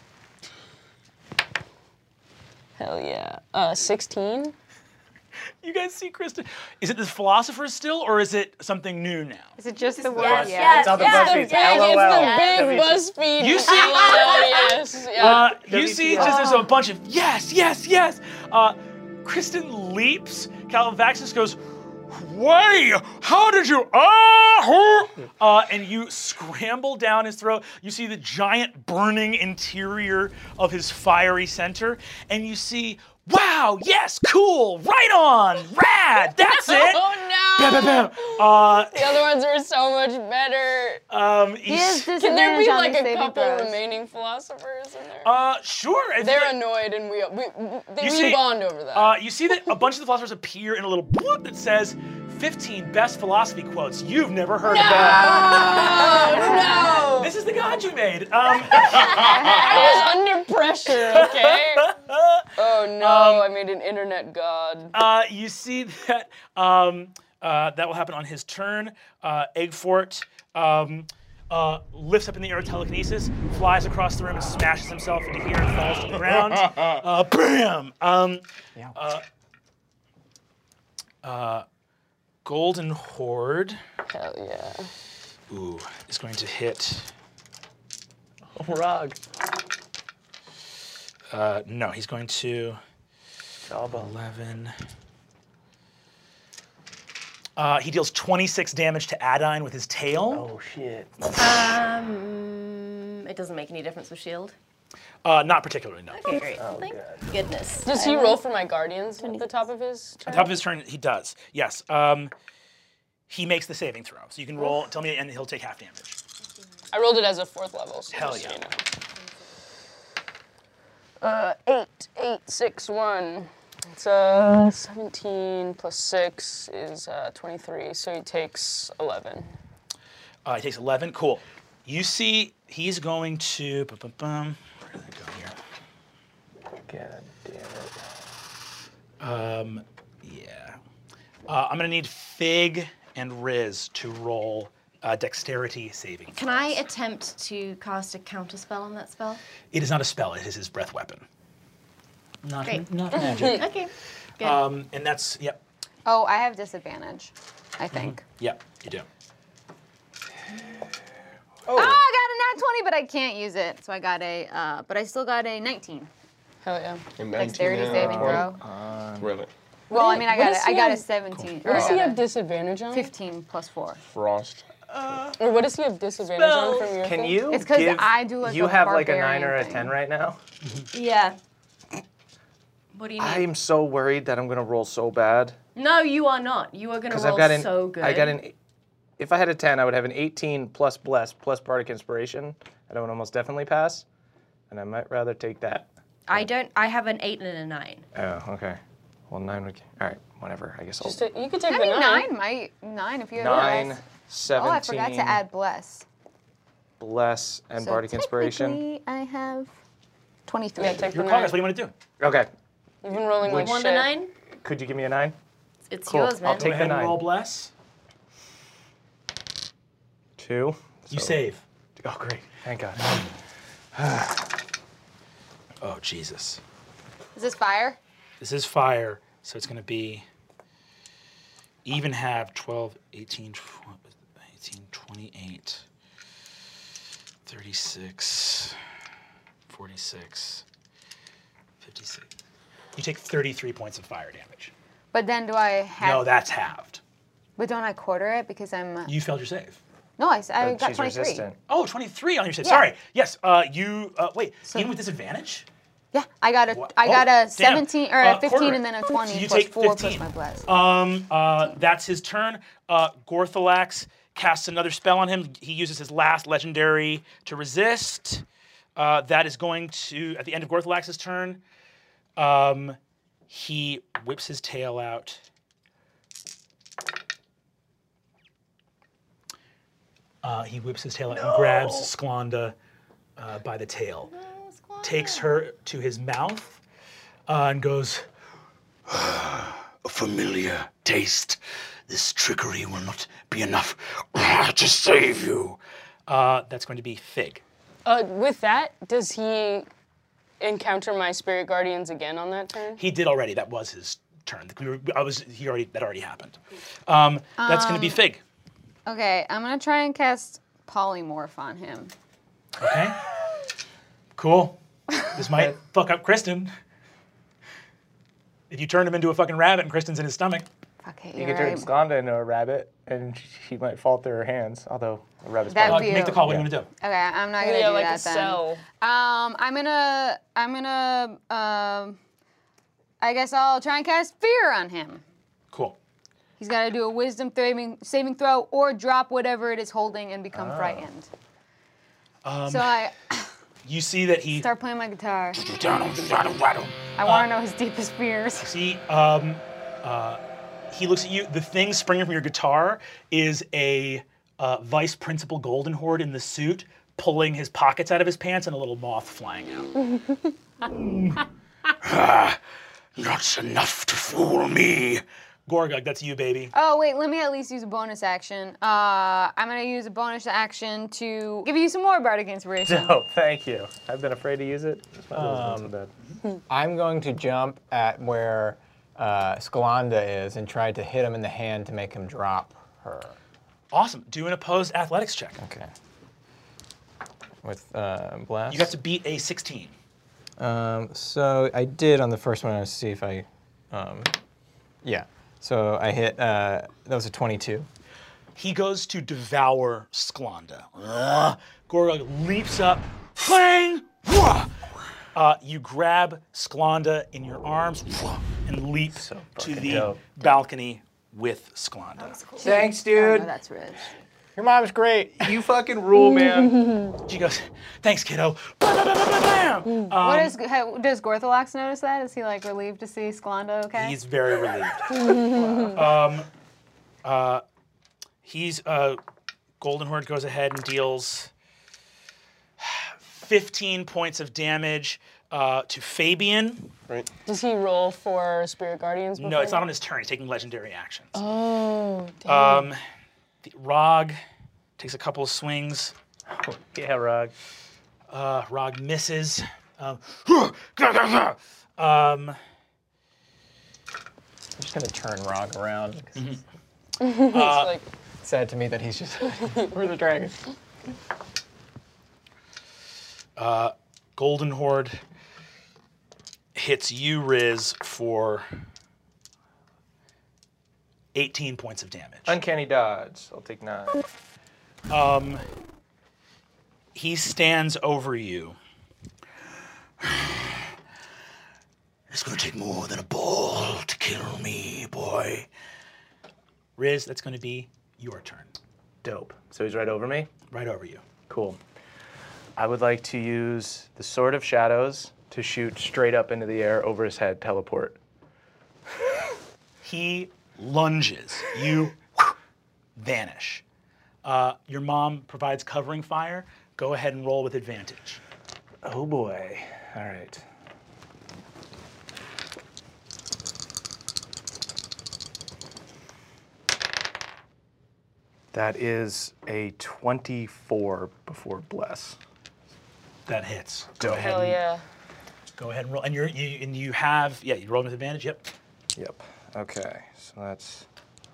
Hell yeah. 16? You guys see Kristen? Is it the philosopher still, or is it something new now? Is it just the word? Yes, Yeah. yes, It's on the yes. BuzzFeed. It's the big BuzzFeed. You see- yes. Yeah. You see, just there's a bunch of yes, yes, yes. Kristen leaps. Calvaxis goes, "Way! How did you? And you scramble down his throat. You see the giant burning interior of his fiery center, and you see, wow, yes, cool, right on, rad. That's it. Oh no! Bam, bam, bam. The other ones were so much better. He has Can there disadvantage be on like these a saving couple throws. remaining philosophers in there? Sure. if They're you- annoyed, and we You see- bond over that. You see that a bunch of the philosophers appear in a little bloop that says 15 best philosophy quotes you've never heard about. Oh no! This is the god you made. I was under pressure. Okay. Oh no! I made an internet god. You see that that will happen on his turn. Eggfort lifts up in the air with telekinesis, flies across the room and smashes himself into here and falls to the ground. Bam! Golden Horde Hell yeah! is going to hit. Rog. No, he's going to Elbow. 11. He deals 26 damage to Adine with his tail. Oh shit. It doesn't make any difference with shield. Not particularly, no. Okay, great. Thank goodness. Does he roll for my guardians at the top of his turn? On top of his turn, he does. Yes. He makes the saving throw. So you can roll, tell me, and he'll take half damage. I rolled it as a 4th level. So Hell just so yeah. you know. 8, 6, 1. It's 17 plus 6 is 23, so he takes 11. He takes 11. Cool. You see, he's going to. Where did I go here? God damn it. Yeah. I'm gonna need Fig and Riz to roll dexterity saving. Can I attempt to cast a counter spell on that spell? It is not a spell. It is his breath weapon. Not Great. magic. Okay. Good. And that's Oh, I have disadvantage, I think. Yeah, you do. Oh, I got a nat 20, but I can't use it. So I got but I still got a 19. Hell yeah. Dexterity saving throw. Really? Well, I mean, I what got does I he got a have- 17. What does I he got have disadvantage on? 15 plus 4. Frost. Or what does he have disadvantage on from your Can thing? you? It's 'cause give- I do, like, You a have like a barbarian 9 or a thing. 10 right now. Yeah. What do you need? I'm so worried that I'm gonna roll so bad. No, you are not. You are going to Because roll I've got an. so good. I got an. If I had a 10, I would have an 18 plus bless plus bardic inspiration. I would almost definitely pass, and I might rather take that. I don't. I have an 8 and a 9. Oh, okay. Well, 9 would. All right, whatever. I guess I'll. You could take I the mean, 9. 9 if you have 9, bless. 17. Oh, I forgot to add bless. Bless and So bardic inspiration. technically, I have 23. Yeah, take Your the call, 9. guys. What do you want to do? Okay. You've been rolling like Want shit. the 9? Could you give me a 9? It's Cool. yours, man. I'll Go take ahead the and 9. roll bless. 2. You So- save. Oh, great. Thank God. Oh, Jesus. Is this fire? This is fire, so it's going to be even have 12, 18, 28, 36, 46, 56. You take 33 points of fire damage. But then do I have? No, that's halved. But don't I quarter it because I'm? You failed your save. No, I But got she's 23. resistant. Oh, 23 on your save. Yeah. Sorry. Yes. Wait. Even with disadvantage? Yeah, I got a Wha- I got oh, a 17 or damn. a 15 Quarter. and then a 20 So you plus take 4 15. plus my bless. That's his turn. Gorthalax casts another spell on him. He uses his last legendary to resist. That is going to, at the end of Gorthalax's turn, he whips his tail out. He whips his tail out and grabs Sklanda by the tail. Takes her to his mouth and goes, "A familiar taste. This trickery will not be enough to save you." That's going to be Fig. With that, does he encounter my spirit guardians again on that turn? He did already. That was his turn. That already happened. That's going to be Fig. Okay, I'm gonna try and cast polymorph on him. Okay. Cool. This might fuck up Kristen. If you turn him into a fucking rabbit and Kristen's in his stomach. Okay, You you're could turn right. Sklanda into a rabbit, and she might fall through her hands. Although a rabbit's That'd probably be Make the call. What do you want to do? Okay, I'm not gonna Yeah, do like that a then. cell. I'm gonna I guess I'll try and cast fear on him. Cool. He's got to do a wisdom saving throw or drop whatever it is holding and become frightened. So I You see that he. start playing my guitar. See, I want to know his deepest fears. he looks at you. The thing springing from your guitar is a vice principal Golden Horde in the suit, pulling his pockets out of his pants and a little moth flying out. Not enough to fool me. Gorgug, that's you, baby. Oh, wait, let me at least use a bonus action. I'm going to use a bonus action to give you some more bardic inspiration. Oh, thank you. I've been afraid to use it. This one wasn't so bad. I'm going to jump at where Sklanda is and try to hit him in the hand to make him drop her. Awesome. Do an opposed athletics check. Okay. With blast. You have to beat a 16. So I did on the first one. Let's see if I. Yeah. So I hit. That was a 22. He goes to devour Sklanda. Gorgug leaps up. Clang! You grab Sklanda in your arms and leap to the dope. balcony with Sklanda. Thanks, Oh, no, dude. that's rich. Your mom's great. You fucking rule, man. She goes, "Thanks, kiddo." Bam! Does Gorthalax notice that? Is he like relieved to see Sklanda okay? He's very relieved. Golden Horde goes ahead and deals 15 points of damage to Fabian. Right. Does he roll for Spirit Guardians? No, it's not on his turn. He's taking legendary actions. Oh, damn. Rog takes a couple of swings. Oh, yeah, Rog. Rog misses. I'm just gonna turn Rog around. It's like, It's sad to me that he's just where's the dragon? Golden Horde hits you, Riz, for 18 points of damage. Uncanny dodge. I'll take 9. He stands over you. It's gonna take more than a ball to kill me, boy. Riz, that's gonna be your turn. Dope. So he's right over me? Right over you. Cool. I would like to use the Sword of Shadows to shoot straight up into the air over his head, teleport. He lunges. You vanish. Your mom provides covering fire. Go ahead and roll with advantage. Oh boy. All right. That is a 24 before bless. That hits. Dope. hell yeah. Go ahead and roll. And you have you rolled with advantage. Yep. Yep. Okay. So that's.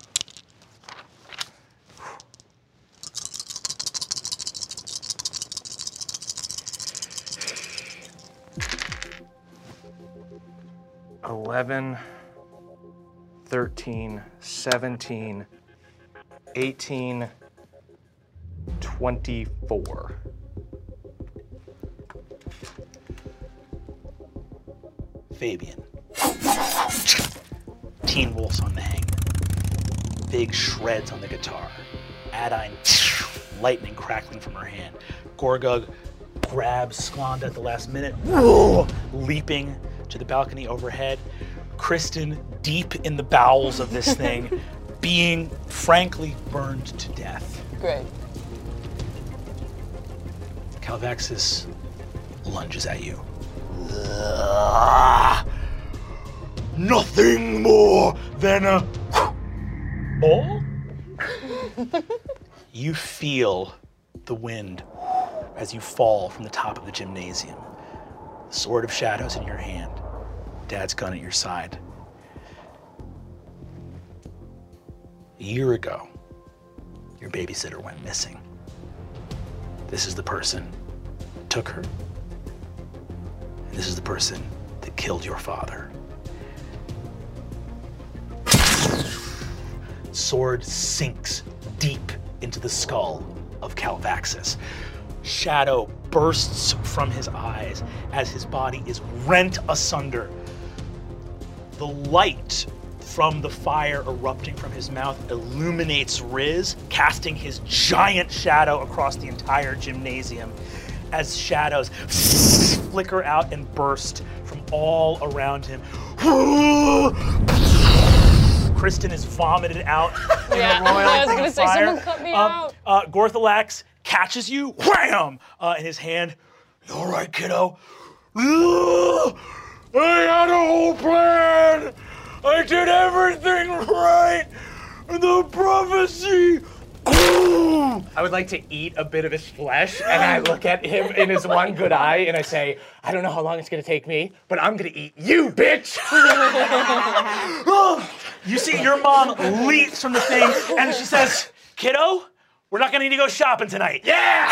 $11, 13, 17, 18, 24. Fabian. Teen Wolf's on the hangman. Big shreds on the guitar. Adine, lightning crackling from her hand. Gorgug grabs Sklanda at the last minute, leaping to the balcony overhead. Kristen, deep in the bowels of this thing, being frankly burned to death. Great. Calvaxis lunges at you. Nothing more than a ball? You feel the wind as you fall from the top of the gymnasium. The Sword of Shadows in your hand. Dad's gun at your side. A year ago, your babysitter went missing. This is the person that took her. And this is the person that killed your father. Sword sinks deep into the skull of Calvaxis. Shadow bursts from his eyes as his body is rent asunder. The light from the fire erupting from his mouth illuminates Riz, casting his giant shadow across the entire gymnasium as shadows flicker out and burst from all around him. Kristen is vomited out in Yeah, a roiling I was thing gonna of say, fire. someone cut me out. Gorthalax catches you, wham, in his hand. You all right, kiddo? I had a whole plan. I did everything right. The prophecy. I would like to eat a bit of his flesh, and I look at him in his one good eye, and I say, I don't know how long it's gonna take me, but I'm gonna eat you, bitch! You see your mom leaps from the thing, and she says, kiddo, we're not gonna need to go shopping tonight. Yeah!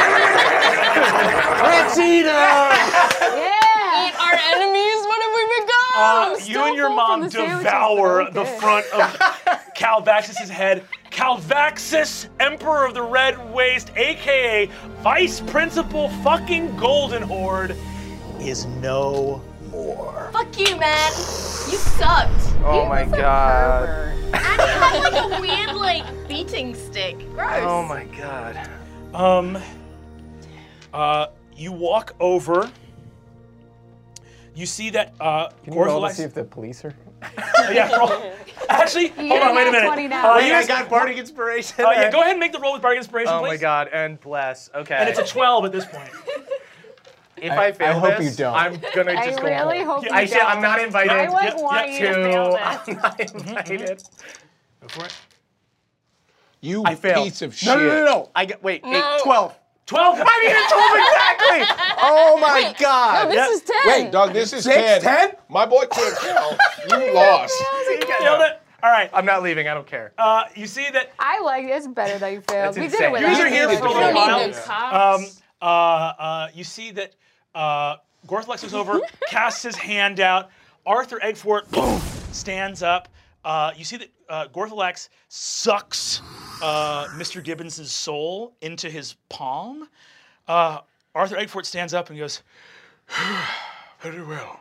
Let's eat him! Yeah. Eat our enemies? What have we become? You and your full mom from the sandwiches, devour but the okay. front of Calvaxis' head. Calvaxis, Emperor of the Red Waste, aka Vice Principal fucking Golden Horde, is no more. Fuck you, man. You sucked. Oh my god. And you had like a weird, like, beating stick. Gross. Oh my god. You walk over You see that Can you roll to Gorthalex. see if the police are? Yeah, roll. Actually, hold on, wait a minute. 20 now. Wait, I got bardic inspiration. Yeah, go ahead and make the roll with bardic inspiration, Oh please. my god, and bless. Okay. And it's a 12 at this point. If I fail hope this, you don't. I'm gonna I just go really home. hope you I said don't. I'm not invited. I like Yep, want yep, you to fail this. I'm not invited. Go for it. You I failed. piece of No, shit. no. I got wait, 12. 12. I mean, it's 12 exactly. Oh my god. No, this is 10. Wait, dog, this is 6, 10. 10? My boy can't tell. You lost. Nailed it. All right. I'm not leaving. I don't care. You see that I like it. It's better that you failed. That's We did insane. it You without guys are here you. for a You little don't while. need the cops. you see that Gorthalex looks over, casts his hand out. Arthur Eggfort, boom, stands up. You see that Gorthalex sucks Mr. Gibbons' soul into his palm. Arthur Eggfort stands up and goes, very well.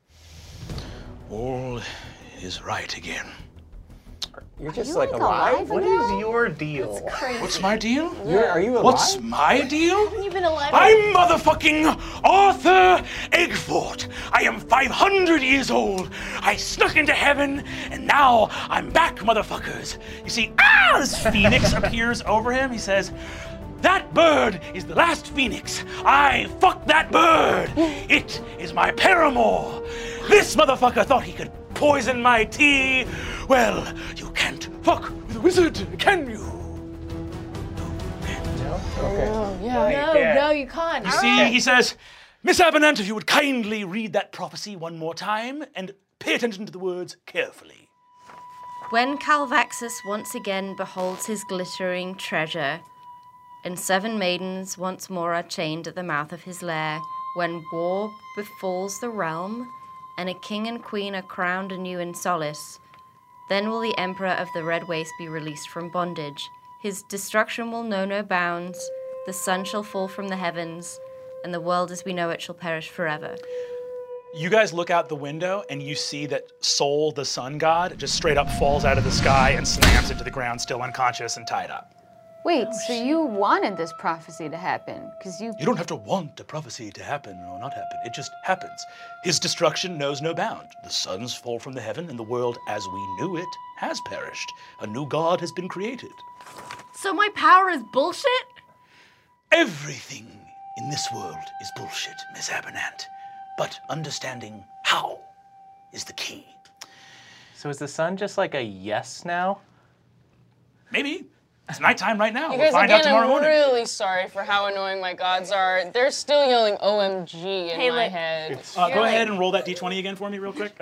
All is right again. You're just You like like alive. alive What again? is your deal? What's my deal? Are you alive? What's my deal? You've been alive. I'm motherfucking Arthur Eggfort. I am 500 years old. I snuck into heaven, and now I'm back, motherfuckers. You see, this phoenix appears over him. He says, that bird is the last phoenix. I fucked that bird. It is my paramour. This motherfucker thought he could poison my tea. Well, you can't fuck with a wizard, can you? No, you can't. You see, he says, Miss Abenant, if you would kindly read that prophecy one more time and pay attention to the words carefully. When Calvaxus once again beholds his glittering treasure, and 7 maidens once more are chained at the mouth of his lair, when war befalls the realm, and a king and queen are crowned anew in solace, then will the Emperor of the Red Waste be released from bondage. His destruction will know no bounds, the sun shall fall from the heavens, and the world as we know it shall perish forever. You guys look out the window and you see that Sol, the sun god, just straight up falls out of the sky and slams into the ground, still unconscious and tied up. Wait, so you wanted this prophecy to happen? Because you. You don't have to want a prophecy to happen or not happen. It just happens. His destruction knows no bound. The suns fall from the heaven and the world as we knew it has perished. A new god has been created. So my power is bullshit? Everything in this world is bullshit, Miss Abenant. But understanding how is the key. So is the sun just like a yes now? Maybe. It's nighttime right now. You We'll guys, find out again, tomorrow I'm morning. really sorry for how annoying my gods are. They're still yelling OMG in Hey, my look. head. Go ahead and roll that d20 again for me real quick.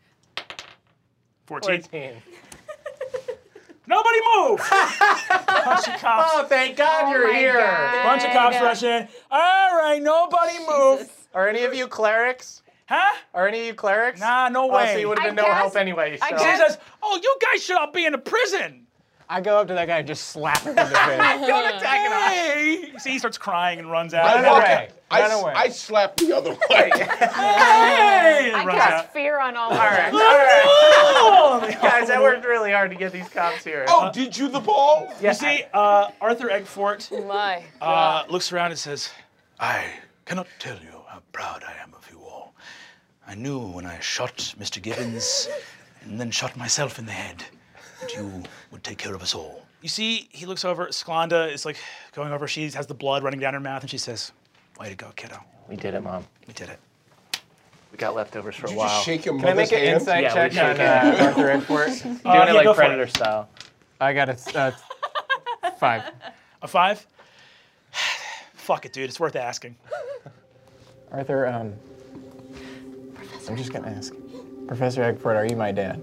14. 14. Nobody move! Bunch of cops. Oh, thank God you're my here. God. Bunch of cops rush in. All right, nobody move. Are any of you clerics? Huh? Are any of you clerics? Nah, no Oh, way. so you would have been I no guess- help anyway. So. I She guess- says, oh, you guys should all be in a prison. I go up to that guy and just slap him in the face. Don't attack him. Hey! See, he starts crying and runs out. Run away. Run away. I slapped the other way. Hey! And I runs cast out. fear on all All right. Oh! Guys, I worked really hard to get these cops here. Oh, did you the ball? You see, Arthur Eggfort My. looks around and says, I cannot tell you how proud I am of you all. I knew when I shot Mr. Gibbons and then shot myself in the head that you would take care of us all. You see, he looks over, Sklanda is like going over, she has the blood running down her mouth, and she says, way to go, kiddo. We did it, Mom. We did it. We got leftovers for Did a you while. just shake your Can I mother's make an hand? insight Yeah, check we on should. Arthur Eggfort? Doing yeah, it go like for Predator it. style. I got a 5. A 5? Fuck it, dude, it's worth asking. Arthur, I'm just gonna ask. Professor Eggfort, are you my dad?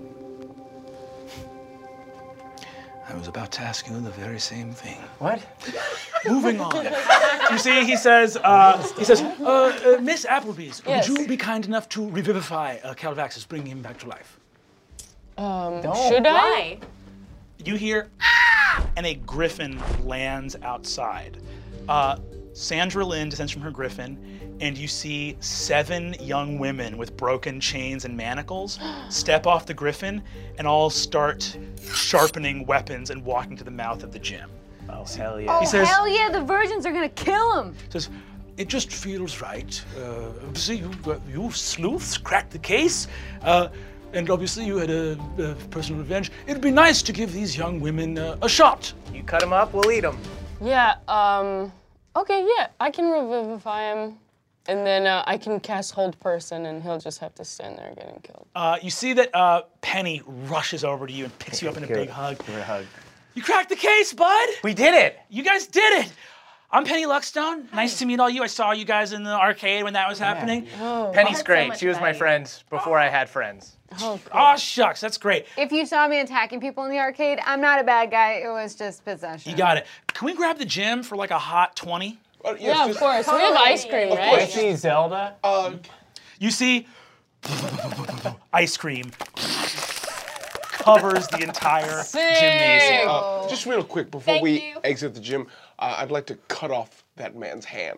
I was about to ask you the very same thing. What? Moving on. You see, he says, Miss Applebee's, Yes. would you be kind enough to revivify Calvaxus, bring him back to life? Should I? Why? You hear, "Ah!" and a griffin lands outside. Sandra Lynn descends from her griffin, and you see 7 young women with broken chains and manacles step off the griffin and all start sharpening weapons and walking to the mouth of the gym. Oh, hell yeah. Oh, says- hell yeah, the virgins are gonna kill him. Says, It just feels right. See, you sleuths cracked the case, and obviously you had a personal revenge. It'd be nice to give these young women a shot. You cut him up, we'll eat him. Yeah, okay, yeah, I can revivify him. And then I can cast Hold Person, and he'll just have to stand there getting killed. You see that Penny rushes over to you and picks you up in a big hug. Give her a hug. You cracked the case, bud! We did it! You guys did it! I'm Penny Luckstone. Nice to meet all you. I saw you guys in the arcade when that was happening. Oh, Penny's so great. much She was my value. friend before I had friends. oh, Oh, shucks, that's great. If you saw me attacking people in the arcade, I'm not a bad guy. It was just possession. You got it. Can we grab the gym for like a hot 20? yeah, of course. We have ice cream, I right? see Zelda. You see ice cream covers the entire gymnasium. Just real quick before Thank we you. exit the gym, I'd like to cut off that man's hand.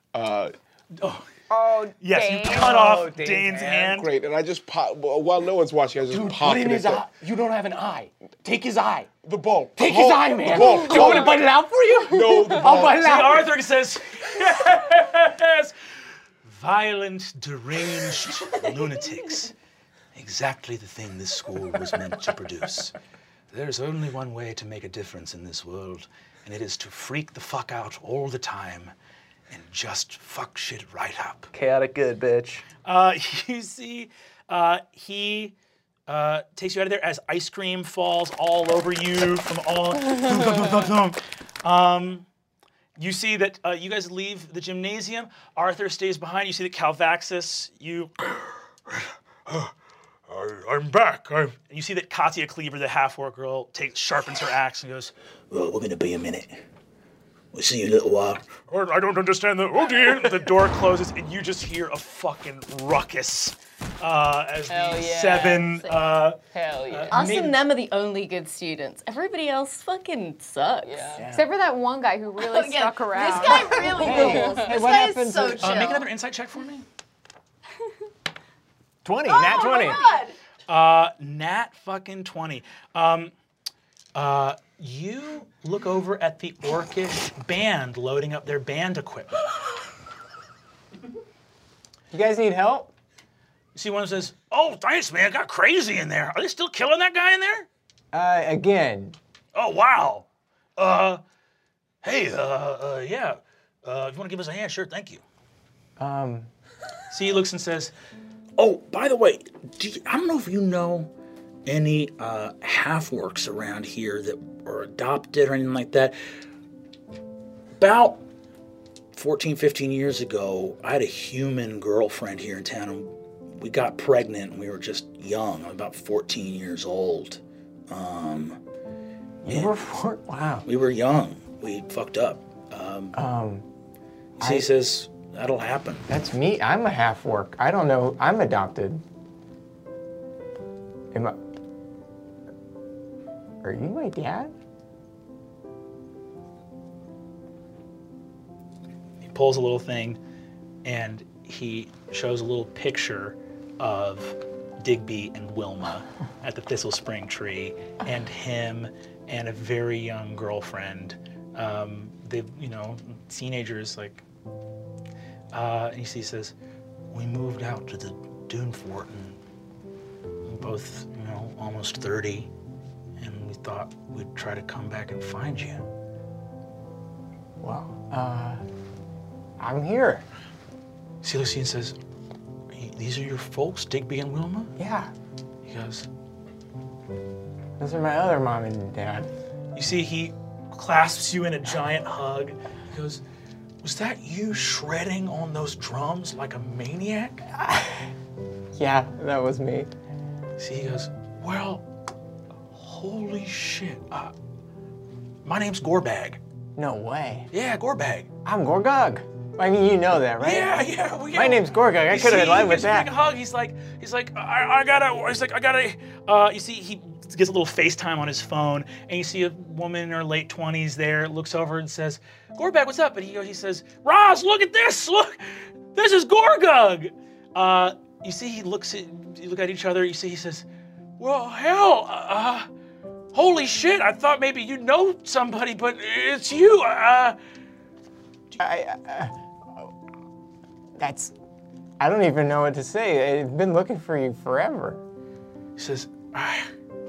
Oh, Yes, Dane. you cut off Dane's Dane's hand. hand. Great, and I just pop, while no one's watching, I just Dude, pop put in it his at eye. You don't have an eye. Take his eye. the ball. Take Ball, his eye, the man. ball. Do you want me to bite it out for you? No, the I'll ball. bite it See, out. Arthur says, yes, violent, deranged lunatics. Exactly the thing this school was meant to produce. There's only one way to make a difference in this world, and it is to freak the fuck out all the time and just fuck shit right up. Chaotic good, bitch. You see, he takes you out of there as ice cream falls all over you from all. You see that you guys leave the gymnasium. Arthur stays behind. You see that Calvaxis, I'm back. And you see that Katya Cleaver, the half-orc girl, sharpens her axe and goes, well, we're gonna be a minute. We'll see you in a little while. I don't understand the, oh dear. The door closes and you just hear a fucking ruckus as Hell the yeah. 7 Hell yeah. Us Maybe- and them are the only good students. Everybody else fucking sucks. Yeah. Except for that one guy who really Again, stuck around. This guy really rules. This what guy happened is so to- chill. make another insight check for me. 20, nat 20. Oh my God. Nat fucking 20. You look over at the orcish band loading up their band equipment. You guys need help? You see one who says, oh, thanks, man. It got crazy in there. Are they still killing that guy in there? Again. Oh, wow. Hey, yeah. If you want to give us a hand, sure, thank you. See, he looks and says, oh, by the way, I don't know if you know any half-orcs around here that are adopted or anything like that. About 14, 15 years ago, I had a human girlfriend here in town, and we got pregnant, and we were just young, about 14 years old. You were wow. We were young. We fucked up. He says, that'll happen. That's me. I'm a half-orc. I don't know. I'm adopted. Are you my dad? He pulls a little thing, and he shows a little picture of Digby and Wilma at the Thistle Spring tree, and him and a very young girlfriend. They, teenagers, like. And he says, we moved out to the Dune Fort, and we're both, almost 30, and we thought we'd try to come back and find you. Well, I'm here. See, Lucien says, these are your folks, Digby and Wilma? Yeah. He goes, Those are my other mom and dad. you see, he clasps you in a giant hug. He goes, was that you shredding on those drums like a maniac? Yeah, that was me. See, he goes, well, holy shit. My name's Gorbag. No way. Yeah, Gorbag. I'm Gorgog. I mean, you know that, right? Yeah. My name's Gorgog. I could have lied with that. He gives you a big hug. He's like, I gotta. You see, he gets a little FaceTime on his phone, and you see a woman in her late 20s there, looks over and says, Gorbag, what's up? And he says, Roz, look at this. Look, this is Gorgug. You see, you look at each other. You see, he says, well, hell, holy shit. I thought maybe you know somebody, but it's you. I don't even know what to say. I've been looking for you forever. He says, I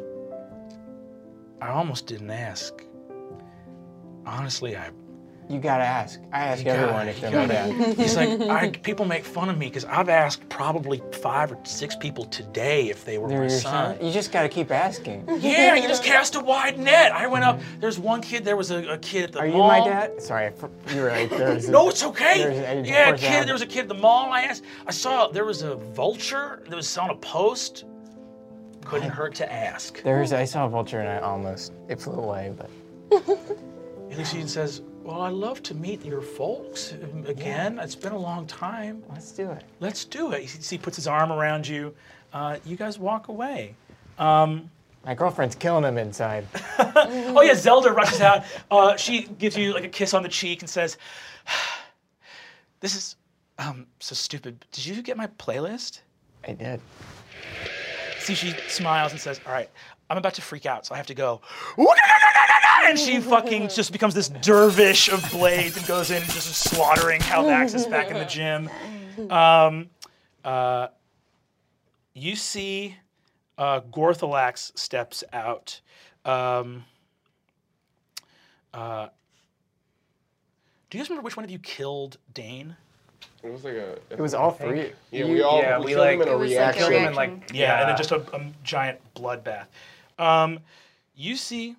almost didn't ask. Honestly, You gotta ask. I ask You everyone gotta- if they're you my gotta- dad. He's like, people make fun of me because I've asked probably 5 or 6 people today if they were They're my your son. son? You just gotta keep asking. Yeah, you just cast a wide net. I went up. There's one kid. There was a kid at the Are mall. you my dad? Sorry, you're right. There's No, it's okay. there's Yeah, of course, kid. There was a kid at the mall. I saw there was a vulture that was on a post. Couldn't hurt to ask. I saw a vulture and it flew away, but. Elysian says, well, I'd love to meet your folks again. It's been a long time. Let's do it. Let's do it. He puts his arm around you. You guys walk away. My girlfriend's killing him inside. Oh yeah, Zelda rushes out. She gives you like a kiss on the cheek and says, this is so stupid. Did you get my playlist? I did. See, she smiles and says, all right, I'm about to freak out, so I have to go. And she fucking just becomes this dervish of blades and goes in and just slaughtering Calvaxis back in the gym. You see Gorthalax steps out. Do you guys remember which one of you killed Dane? It was like It was all three. Yeah, we killed him in a It was like a reaction. reaction. Yeah, and then just a giant bloodbath. You see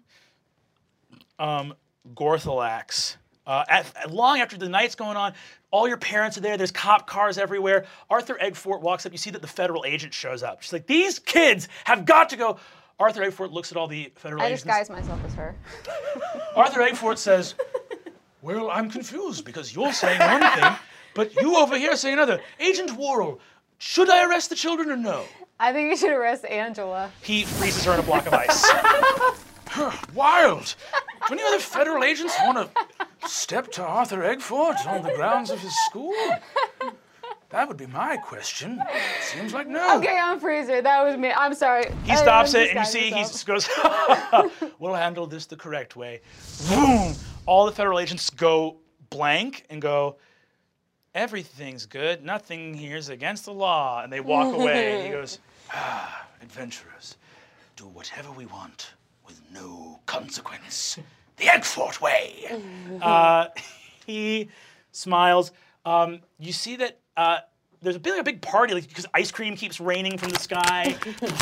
Gorthalax. Long after the night's going on, all your parents are there. There's cop cars everywhere. Arthur Eggfort walks up. You see that the federal agent shows up. She's like, these kids have got to go. Arthur Eggfort looks at all the federal I agents. disguise myself as her. Arthur Eggfort says, well, I'm confused because you're saying one thing, but you over here say another. Agent Worrell, should I arrest the children or no? I think you should arrest Angela. He freezes her in a block of ice. Wild. Do any other federal agents want to step to Arthur Eggfort on the grounds of his school? That would be my question. Seems like no. Okay, I'm Freezer. That was me. I'm sorry. He stops it, and you see he just goes, we'll handle this the correct way. Boom! All the federal agents go blank and go, everything's good. Nothing here is against the law. And they walk away. And he goes, adventurers, do whatever we want with no consequence. The Eggfort way. He smiles. You see that there's a big party because ice cream keeps raining from the sky.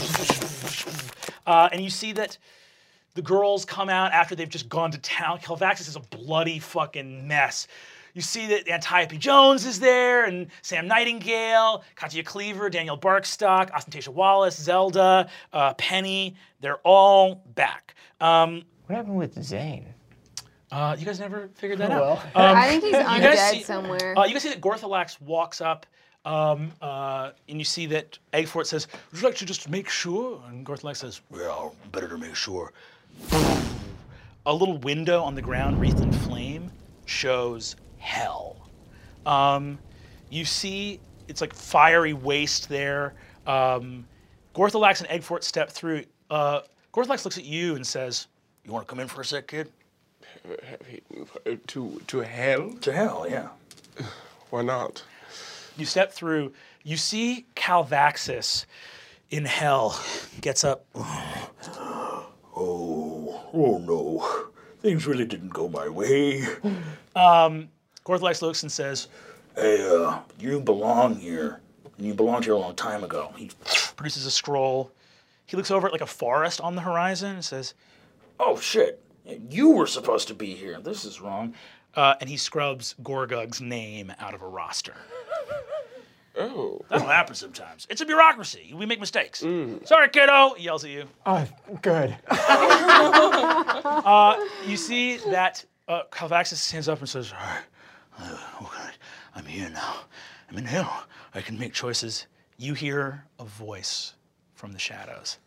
And you see that the girls come out after they've just gone to town. Calvaxis is a bloody fucking mess. You see that Antiope Jones is there, and Sam Nightingale, Katya Cleaver, Daniel Barkstock, Ostentatia Wallace, Zelda, Penny. They're all back. What happened with Zane? You guys never figured that out. Well. I think he's You guys undead see- somewhere. You guys see that Gorthalax walks up, and you see that Eggfort says, would you like to just make sure? And Gorthalax says, well, better to make sure. A little window on the ground wreathed in flame shows hell. You see it's like fiery waste there. Gorthalax and Eggfort step through. Gorthalax looks at you and says, you want to come in for a sec, kid? To hell? To hell, yeah. Why not? You step through, you see Calvaxis in hell, gets up. Oh no, things really didn't go my way. Gorthalax looks and says, hey, you belong here. And you belonged here a long time ago. He produces a scroll. He looks over at like a forest on the horizon and says, oh shit, you were supposed to be here. This is wrong. And he scrubs Gorgug's name out of a roster. Oh. That'll happen sometimes. It's a bureaucracy. We make mistakes. Sorry, kiddo, he yells at you. Oh, good. You see that Calvaxis stands up and says, all right, I'm here now. I'm in hell. I can make choices. You hear a voice from the shadows.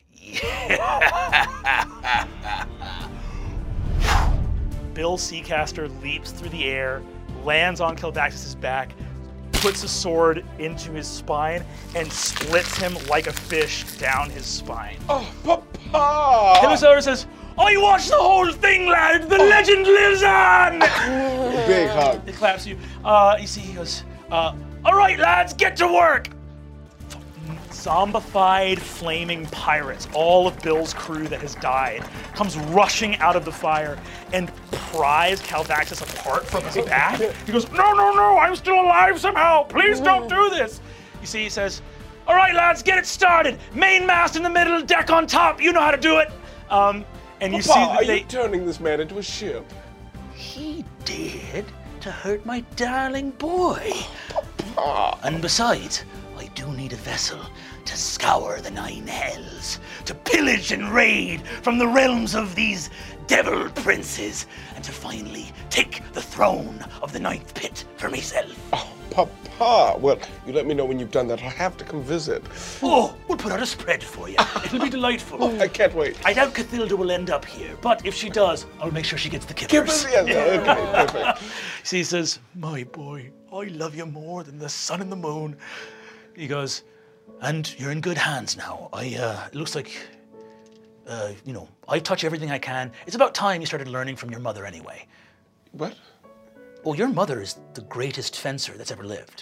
Bill Seacaster leaps through the air, lands on Calvaxis' back, puts a sword into his spine, and splits him like a fish down his spine. Oh, Papa! He looks over and says, oh, you watched the whole thing, lad! The legend lives on! Big hug. He claps you. You see, he goes, All right, lads, get to work. Zombified flaming pirates, all of Bill's crew that has died, comes rushing out of the fire and pries Calvaxus apart from his back. He goes, no, I'm still alive somehow. Please don't do this. You see, he says, all right, lads, get it started. Mainmast in the middle, deck on top. You know how to do it. And you see that are you turning this man into a ship? He did to hurt my darling boy. And besides, I do need a vessel to scour the 9 hells, to pillage and raid from the realms of these devil princes, and to finally take the throne of the 9th pit for myself. Oh, Papa. Well, you let me know when you've done that. I'll have to come visit. Oh, we'll put out a spread for you. It'll be delightful. Oh, I can't wait. I doubt Cathilda will end up here, but if she does, I'll make sure she gets the kippers. Yes, okay, perfect. See, he says, my boy, I love you more than the sun and the moon. He goes, and you're in good hands now. It looks like, I touch everything I can. It's about time you started learning from your mother anyway. What? Well, your mother is the greatest fencer that's ever lived.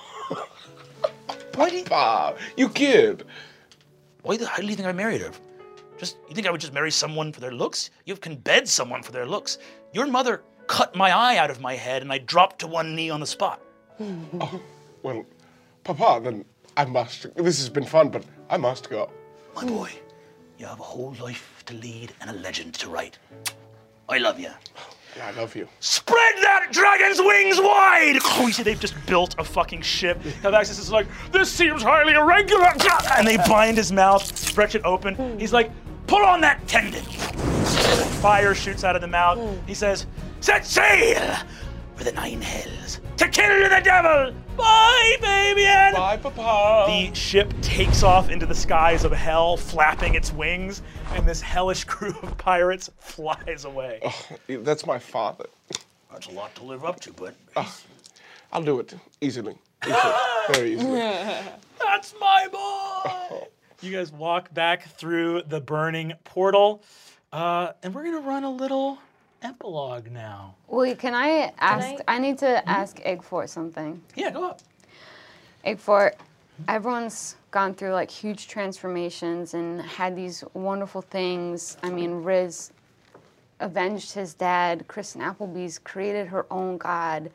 Papa, you kid. Why the hell do you think I married her? You think I would just marry someone for their looks? You can bed someone for their looks. Your mother cut my eye out of my head and I dropped to one knee on the spot. Oh, well, Papa, then I must. This has been fun, but I must go. My boy, you have a whole life to lead and a legend to write. I love you. I love you. Spread that dragon's wings wide! Oh, you see, they've just built a fucking ship. Calvaxus is like, this seems highly irregular. And they bind his mouth, stretch it open. He's like, pull on that tendon. Fire shoots out of the mouth. He says, set sail for the 9 hells to kill the devil. Bye, Fabian. Bye, Papa. The ship takes off into the skies of hell, flapping its wings, and this hellish crew of pirates flies away. Oh, that's my father. That's a lot to live up to, but I'll do it easily. Very easily. that's my boy. You guys walk back through the burning portal, and we're gonna run a little epilogue now. Wait, can I ask? I need to ask Eggfort something. Yeah, go up. Eggfort, everyone's gone through like huge transformations and had these wonderful things. I mean, Riz avenged his dad. Kristen Appleby's created her own god.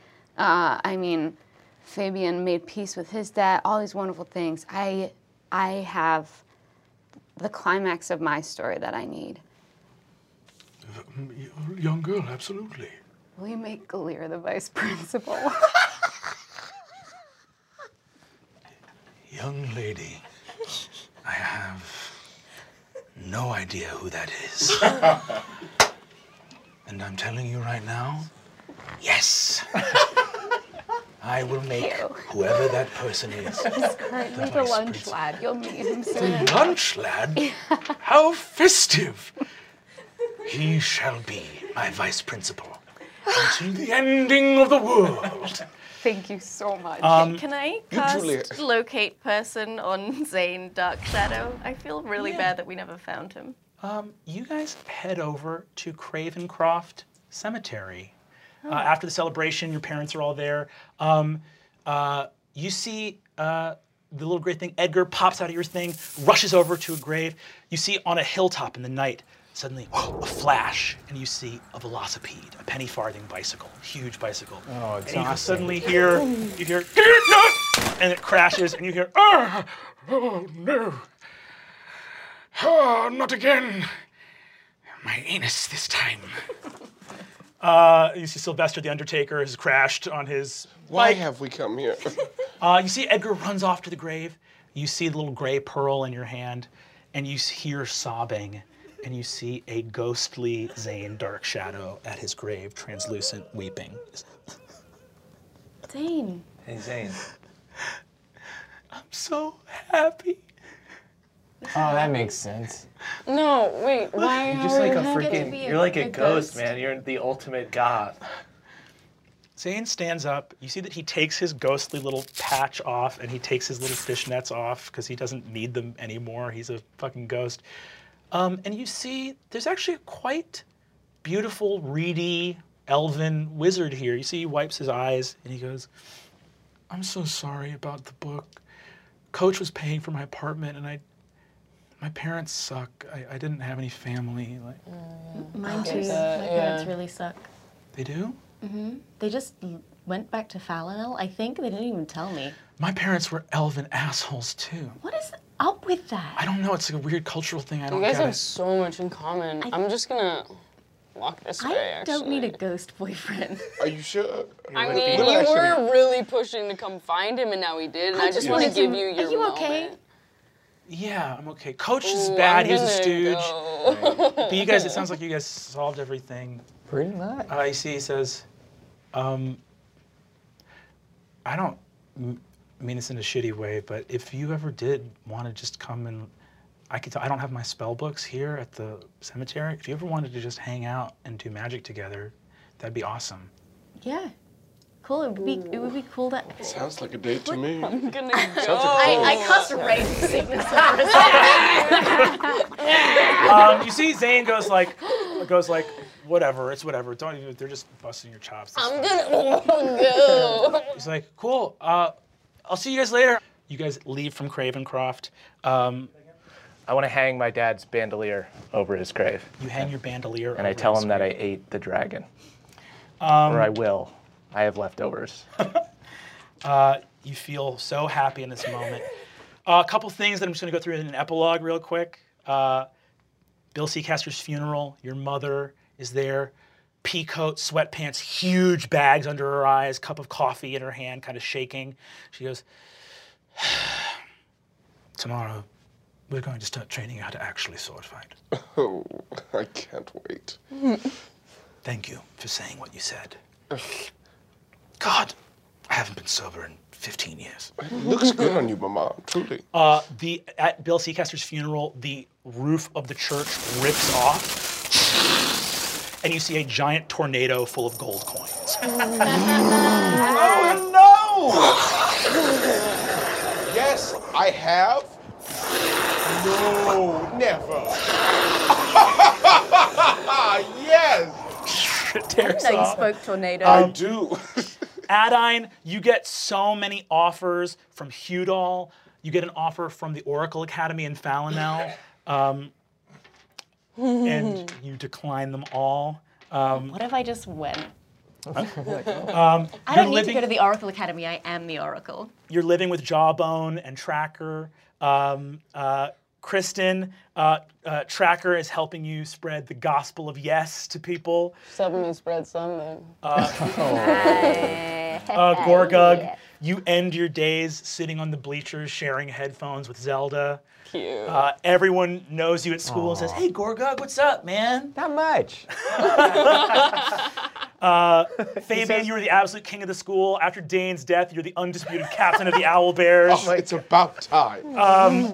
Fabian made peace with his dad. All these wonderful things. I have the climax of my story that I need. Young girl, absolutely. Will you make Galir the vice principal? Young lady, I have no idea who that is. And I'm telling you right now, yes. I will make whoever that person is. He's currently the lunch lad. You'll meet him soon. The lunch lad? How festive. He shall be my vice principal until the ending of the world. Thank you so much. Can I cast locate person on Zane Dark Shadow? I feel really bad that we never found him. You guys head over to Cravencroft Cemetery. After the celebration, your parents are all there. You see the little gray thing. Edgar pops out of your thing, rushes over to a grave. You see on a hilltop in the night, suddenly a flash, and you see a velocipede, a penny farthing bicycle, huge bicycle. Oh, it's and you awesome. suddenly hear, no! And it crashes, and you hear, oh no. Oh, not again. My anus this time. You see Sylvester the Undertaker has crashed on his Why bike. have we come here? You see Edgar runs off to the grave. You see the little gray pearl in your hand, and you hear sobbing, and you see a ghostly Zane Dark Shadow at his grave, translucent, weeping. Zane. Hey, Zane. I'm so happy. Oh, that makes sense. No, wait, why You're are just like we a happy? freaking, you're like a ghost, man. You're the ultimate goth. Zane stands up. You see that he takes his ghostly little patch off, and he takes his little fishnets off because he doesn't need them anymore. He's a fucking ghost. And you see there's actually a quite beautiful, reedy, elven wizard here. You see he wipes his eyes, and he goes, I'm so sorry about the book. Coach was paying for my apartment, and my parents suck. I didn't have any family. Mine too. that, My yeah. parents really suck. They do? They just went back to Falinel. I think they didn't even tell me. My parents were elven assholes too. What is up with that? I don't know. It's like a weird cultural thing. I You don't guys get have it. so much in common. I'm just gonna walk this way, I actually. don't need a ghost boyfriend. Are you sure? I mean, We'll you actually- were really pushing to come find him, and now he did. And I just want to give you your Are you moment. okay? Yeah, I'm okay. Coach is Ooh, bad. I'm He's a gonna stooge. go. But you guys, it sounds like you guys solved everything. Pretty much. You see, he says, I don't mean this in a shitty way, but if you ever did want to just come and, I don't have my spell books here at the cemetery. If you ever wanted to just hang out and do magic together, that'd be awesome. Yeah. Cool. It would be cool to. Sounds like a date to me. I'm gonna go. I cast Rain Sickness over his You see, Zane goes like, whatever, it's whatever. Don't even. They're just busting your chops. It's I'm fine." gonna go. He's like, cool. I'll see you guys later. You guys leave from Cravencroft. I want to hang my dad's bandolier over his grave. You hang your bandolier. And I over tell his him that I grave. ate the dragon. Or I will. I have leftovers. You feel so happy in this moment. A couple things that I'm just going to go through in an epilogue real quick. Bill Seacaster's funeral. Your mother is there. Pea coat, sweatpants, huge bags under her eyes, cup of coffee in her hand, kind of shaking. She goes, tomorrow, we're going to start training you how to actually sword fight. Oh, I can't wait. Thank you for saying what you said. God, I haven't been sober in 15 years. It looks good on you, Mama, truly. At Bill Seacaster's funeral, the roof of the church rips off, and you see a giant tornado full of gold coins. Oh, no! Yes, I have. No, never. Yes, It tears No, you off. spoke tornado. I do. Adine, you get so many offers from Hudal. You get an offer from the Oracle Academy in Falinel, and you decline them all. What if I just went? I You're don't need living- to go to the Oracle Academy. I am the Oracle. You're living with Jawbone and Tracker. Kristen, Tracker is helping you spread the gospel of yes to people. Just helping me spread something. Gorgug, you end your days sitting on the bleachers sharing headphones with Zelda. Cute. Everyone knows you at school and says, hey, Gorgug, what's up, man? Not much. Fabian, you were the absolute king of the school. After Dane's death, you're the undisputed captain of the Owl Bears. Oh, it's about time.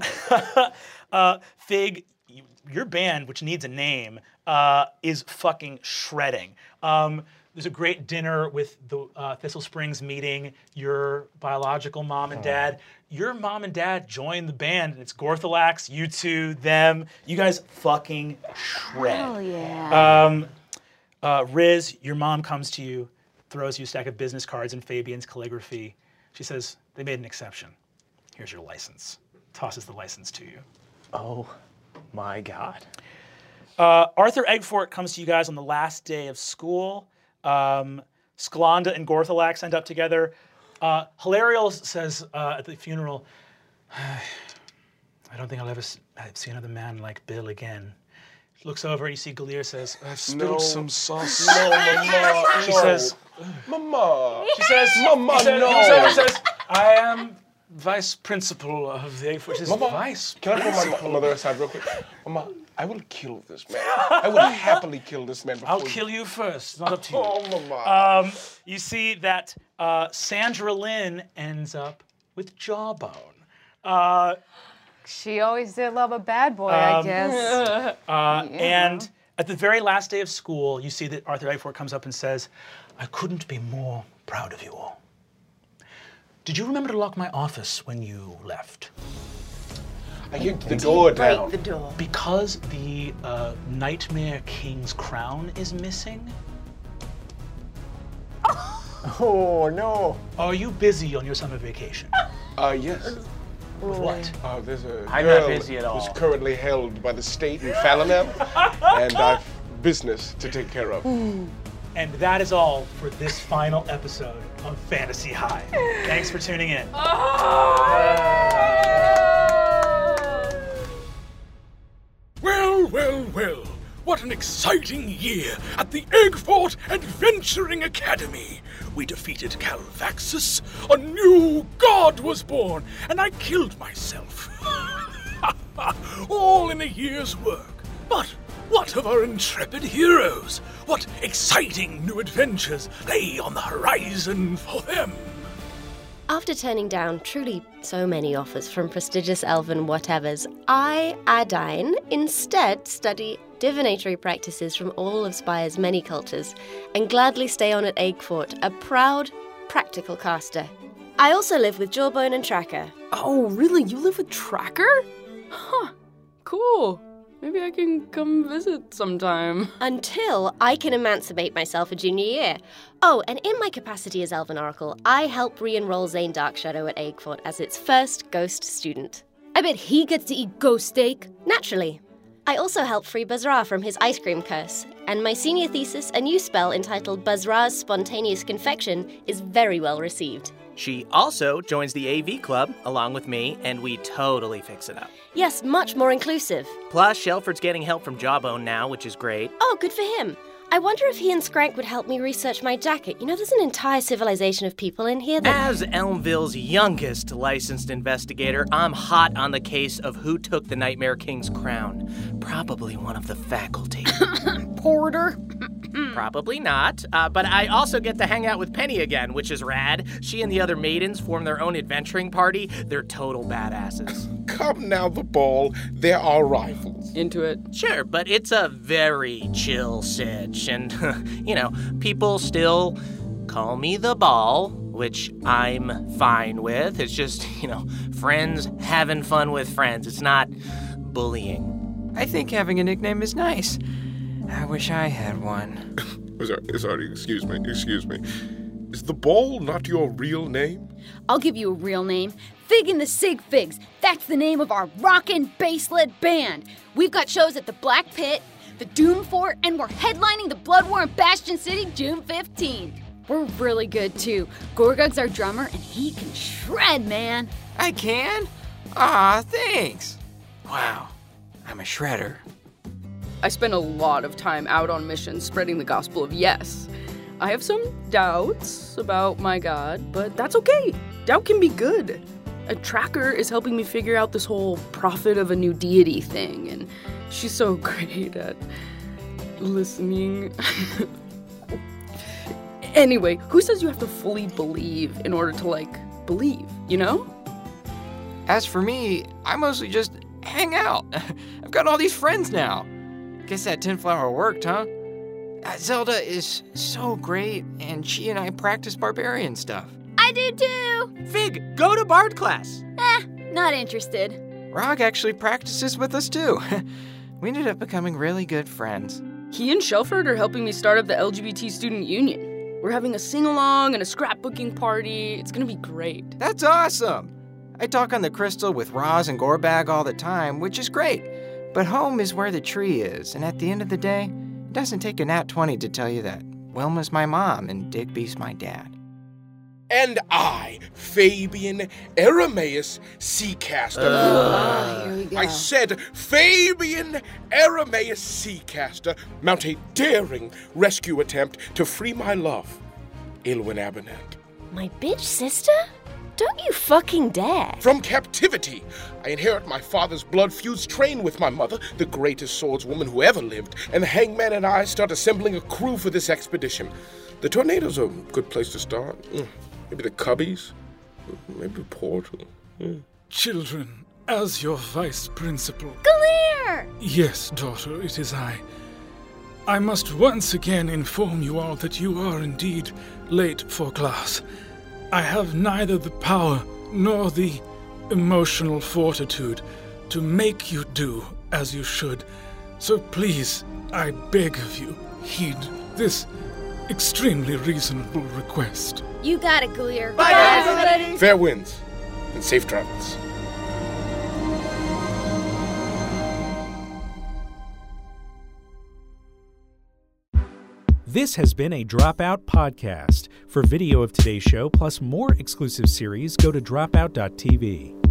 Fig, your band, which needs a name, is fucking shredding. There's a great dinner with the Thistle Springs meeting, your biological mom and dad. Your mom and dad joined the band, and it's Gorthalax, you two, them. You guys fucking shred. Hell yeah. Riz, your mom comes to you, throws you a stack of business cards in Fabian's calligraphy. She says, they made an exception. Here's your license. Tosses the license to you. Oh my God. Arthur Eggfort comes to you guys on the last day of school. Sklanda and Gorthalax end up together. Hilarial says at the funeral, I don't think I'll ever see another man like Bill again. Looks over, you see Galir says, I've spilled some sauce. No, Mama. She no. says, Mama. she says, Mama, he says, no. he looks over and says, I am vice principal of the Eggfort. She says, Mama, vice can I pull my mother aside real quick? Mama, I will kill this man. I will happily kill this man before I'll kill you first. It's not up to you. Oh, Mama. You see that Sandra Lynn ends up with Jawbone. She always did love a bad boy, I guess. And at the very last day of school, you see that Arthur Eggfort comes up and says, I couldn't be more proud of you all. Did you remember to lock my office when you left? I kicked the door Break down. the door. Because the Nightmare King's crown is missing? Oh, no. Are you busy on your summer vacation? Yes. With what? There's a I'm not girl busy at all. who's currently held by the state in Falinam, and I've business to take care of. And that is all for this final episode of Fantasy High. Thanks for tuning in. Well, well, well. What an exciting year at the Eggfort Adventuring Academy. We defeated Calvaxus, a new god was born, and I killed myself. All in a year's work. But what of our intrepid heroes? What exciting new adventures lay on the horizon for them? After turning down truly so many offers from prestigious elven whatevers, I, Adine, instead study divinatory practices from all of Spire's many cultures and gladly stay on at Eggfort, a proud, practical caster. I also live with Jawbone and Tracker. Oh, really? You live with Tracker? Huh. Cool. Maybe I can come visit sometime. Until I can emancipate myself a junior year. Oh, and in my capacity as Elven Oracle, I help re-enroll Zane Darkshadow at Eggfort as its first ghost student. I bet he gets to eat ghost steak. Naturally. I also help free Buzzra from his ice cream curse, and my senior thesis, a new spell entitled Buzzra's Spontaneous Confection, is very well received. She also joins the AV Club along with me, and we totally fix it up. Yes, much more inclusive. Plus, Shelford's getting help from Jawbone now, which is great. Oh, good for him. I wonder if he and Scrank would help me research my jacket. You know, there's an entire civilization of people in here that... As Elmville's youngest licensed investigator, I'm hot on the case of who took the Nightmare King's crown. Probably one of the faculty. Porter. Probably not, but I also get to hang out with Penny again, which is rad. She and the other maidens form their own adventuring party. They're total badasses. Come now, the ball. There are rivals. Into it. Sure, but it's a very chill sitch, and, you know, people still call me the ball, which I'm fine with. It's just, you know, friends having fun with friends. It's not bullying. I think having a nickname is nice. I wish I had one. Sorry, excuse me. Is the ball not your real name? I'll give you a real name. Fig and the Sig Figs. That's the name of our rockin' bass-led band. We've got shows at the Black Pit, the Doom Fort, and we're headlining the Blood War in Bastion City June 15th. We're really good, too. Gorgug's our drummer, and he can shred, man. I can? Aw, thanks. Wow, I'm a shredder. I spend a lot of time out on missions spreading the gospel of yes. I have some doubts about my God, but that's okay. Doubt can be good. A Tracker is helping me figure out this whole prophet of a new deity thing, and she's so great at listening. Anyway, who says you have to fully believe in order to, believe, you know? As for me, I mostly just hang out. I've got all these friends now. Guess that tin flower worked, huh? Zelda is so great, and she and I practice barbarian stuff. I do too. Fig, go to Bard class. Not interested. Rog actually practices with us too. We ended up becoming really good friends. He and Shelford are helping me start up the LGBT Student Union. We're having a sing-along and a scrapbooking party. It's gonna be great. That's awesome. I talk on the crystal with Roz and Gorbag all the time, which is great. But home is where the tree is, and at the end of the day, it doesn't take a nat 20 to tell you that Wilma's my mom and Digby's my dad. And I, Fabian Arameus Seacaster. Here we go. I said Fabian Arameus Seacaster mount a daring rescue attempt to free my love, Ilwyn Abernant. My bitch sister? Don't you fucking dare. From captivity, I inherit my father's blood-fused train with my mother, the greatest swordswoman who ever lived, and the hangman and I start assembling a crew for this expedition. The Tornado's a good place to start. Maybe the Cubbies. Maybe Portal. Children, as your vice principal... Galeer! Yes, daughter, it is I. I must once again inform you all that you are indeed late for class. I have neither the power nor the emotional fortitude to make you do as you should. So please, I beg of you, heed this extremely reasonable request. You got it, Gleer. Bye, everybody. Fair winds and safe travels. This has been a Dropout podcast. For video of today's show, plus more exclusive series, go to dropout.tv.